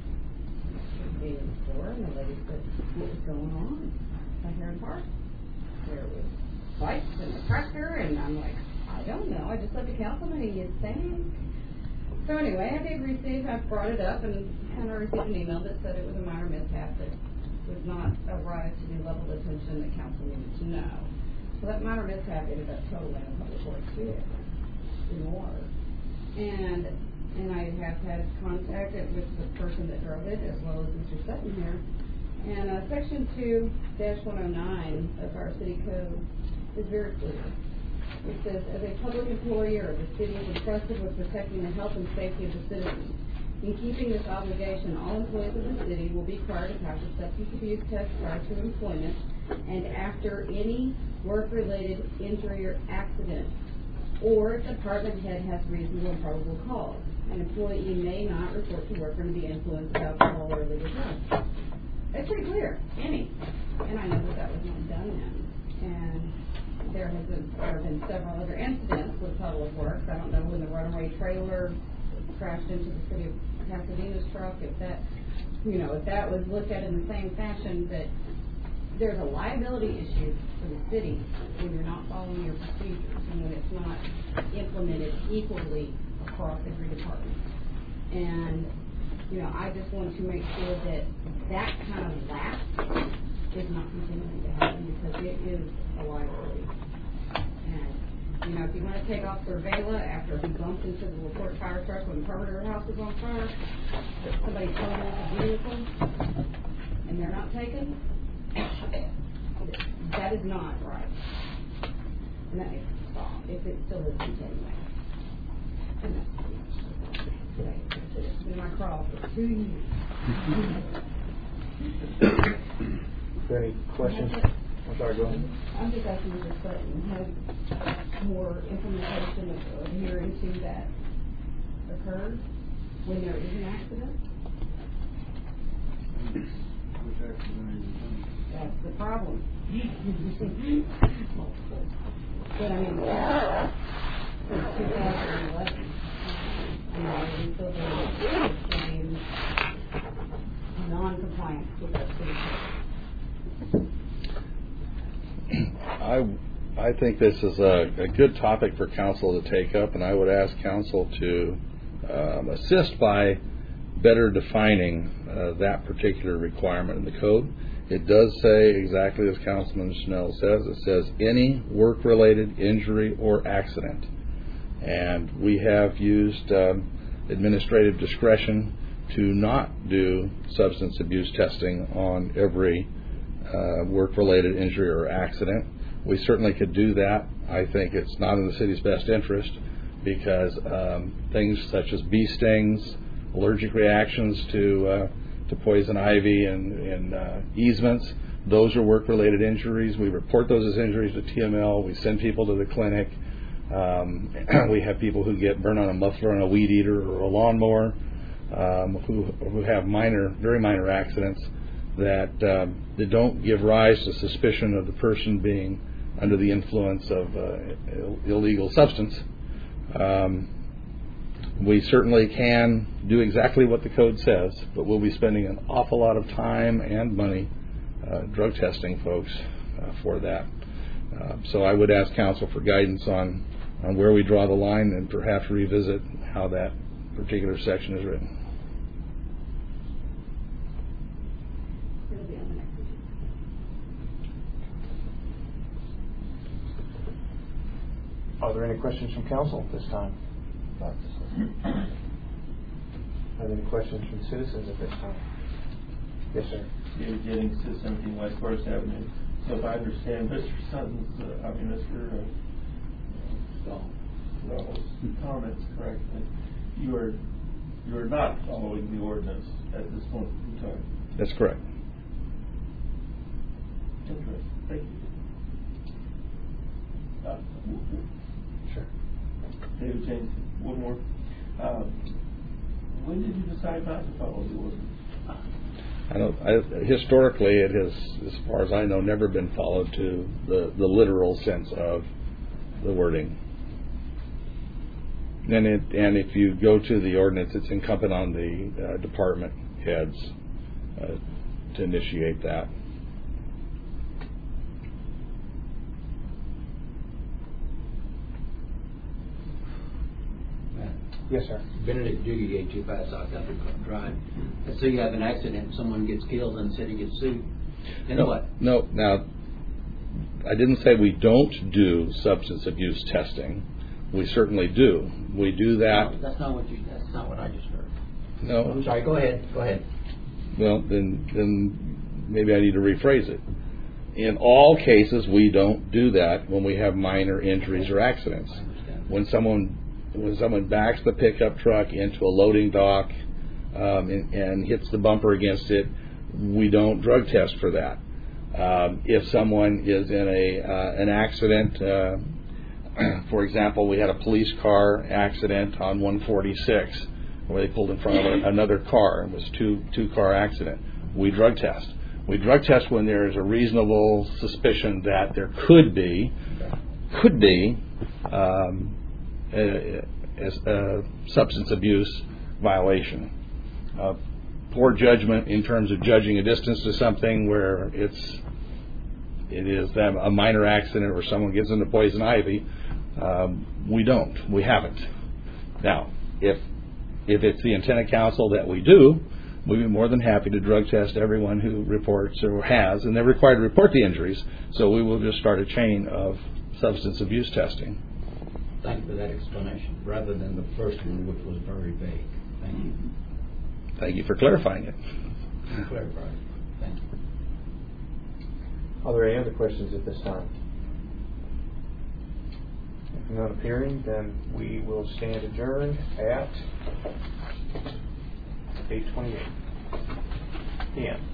[SPEAKER 6] The in the store, and the lady said, what was going on at Heron Park? There was bikes and a tractor, and I'm like, I don't know. I just let the council meeting is saying. So anyway, I did receive, I brought it up, and, and I received an email that said it was a minor mishap that was not a rise to the level of attention that council needed to know. So that minor mishap ended up totaling a public works vehicle in the water. And and I have had contact with the person that drove it, as well as Mister Sutton here. And uh, section two dash one oh nine of our city code is very clear. It says, as a public employer, the city is entrusted with protecting the health and safety of the citizens. In keeping this obligation, all employees of the city will be required to pass a substance abuse test prior to employment and after any work-related injury or accident, or if the department head has reasonable and probable cause. An employee may not report to work under the influence of alcohol or illegal drugs. That's pretty clear. Any. And I know that that was not done then. And there has been, there have been several other incidents with public works. I don't know when the runaway trailer crashed into the city of Pasadena's truck, if that, you know, if that was looked at in the same fashion, that there's a liability issue for the city when you're not following your procedures and when it's not implemented equally across every department. And, you know, I just want to make sure that that kind of lapse is not continuing to happen, because it is a liability. And, you know, if you want to take Officer Vela after he bumped into the LaPorte fire truck when the perimeter house was on fire, that somebody totaled the vehicle and they're not taken, that is not right. And that needs to stop if it still is continuing. And that's it's been my crawl for two years.
[SPEAKER 1] Is there any questions? I'm sorry, go ahead.
[SPEAKER 6] I'm just asking you this question. Has more implementation of adhering to that occurred when there is an accident?
[SPEAKER 8] Which accident are you talking about?
[SPEAKER 6] That's the problem. Multiple. But I mean, since two thousand eleven, you know, we still have the same non-compliance with our city code.
[SPEAKER 11] I, I think this is a, a good topic for council to take up, and I would ask council to um, assist by better defining uh, that particular requirement in the code. It does say exactly as Councilman Schnell says. It says any work-related injury or accident. And we have used um, administrative discretion to not do substance abuse testing on every uh, work-related injury or accident. We certainly could do that. I think it's not in the city's best interest, because um, things such as bee stings, allergic reactions to uh, to poison ivy and, and uh, easements. Those are work-related injuries. We report those as injuries to T M L. We send people to the clinic. Um, we have people who get burned on a muffler on a weed eater or a lawnmower, um, who who have minor, very minor accidents that um, that don't give rise to suspicion of the person being under the influence of uh, Ill- illegal substance. Um, we certainly can do exactly what the code says, but we'll be spending an awful lot of time and money uh, drug testing folks uh, for that. Uh, so I would ask council for guidance on, on where we draw the line and perhaps revisit how that particular section is written.
[SPEAKER 6] It'll be on the next agenda.
[SPEAKER 1] Are there any questions from council at this time? Are there any questions from citizens at this time? Yes, sir.
[SPEAKER 10] David Jennings, two seventeen West Forest Avenue. So if I understand Mister Sutton's, uh, I mean, Mister Uh, Stahl's comments correctly, you are you are not following the ordinance at this point in time.
[SPEAKER 11] That's correct.
[SPEAKER 10] Interesting. Thank you. Uh, w- w-
[SPEAKER 1] Sure.
[SPEAKER 10] David James, one more. Um, when did you decide not to follow the ordinance?
[SPEAKER 11] I don't. I, historically, it has, as far as I know, never been followed to the, the literal sense of the wording. And it, and if you go to the ordinance, it's incumbent on the uh, department heads uh, to initiate that.
[SPEAKER 1] Yes, sir.
[SPEAKER 12] Benedict Duty, eight two five South Country Club Drive. Let's say you have an accident, someone gets killed, and the city gets sued. Then
[SPEAKER 11] no,
[SPEAKER 12] what?
[SPEAKER 11] No, now, I didn't say we don't do substance abuse testing. We certainly do. We do that.
[SPEAKER 12] No, that's not what you. That's not what I just heard.
[SPEAKER 11] No.
[SPEAKER 12] I'm sorry. Go ahead. Go ahead.
[SPEAKER 11] Well, then, then maybe I need to rephrase it. In all cases, we don't do that when we have minor injuries or accidents. When someone when someone backs the pickup truck into a loading dock um, and, and hits the bumper against it, we don't drug test for that. Um, if someone is in a uh, an accident, uh, for example, we had a police car accident on one forty-six where they pulled in front of a, another car. It was a two two car accident. We drug test. We drug test when there is a reasonable suspicion that there could be could be um, a, a, a substance abuse violation. Uh, poor judgment in terms of judging a distance to something where it's it is them a minor accident or someone gets into poison ivy. Um, we don't. We haven't. Now, if if it's the intent of council that we do, we'd be more than happy to drug test everyone who reports or has, and they're required to report the injuries. So we will just start a chain of substance abuse testing.
[SPEAKER 12] Thank you for that explanation, rather than the first one, which was very vague. Thank you.
[SPEAKER 11] Thank you for clarifying it.
[SPEAKER 12] You clarified it. Thank you.
[SPEAKER 1] Are there any other questions at this time? If none appearing, then we will stand adjourned at eight twenty-eight p m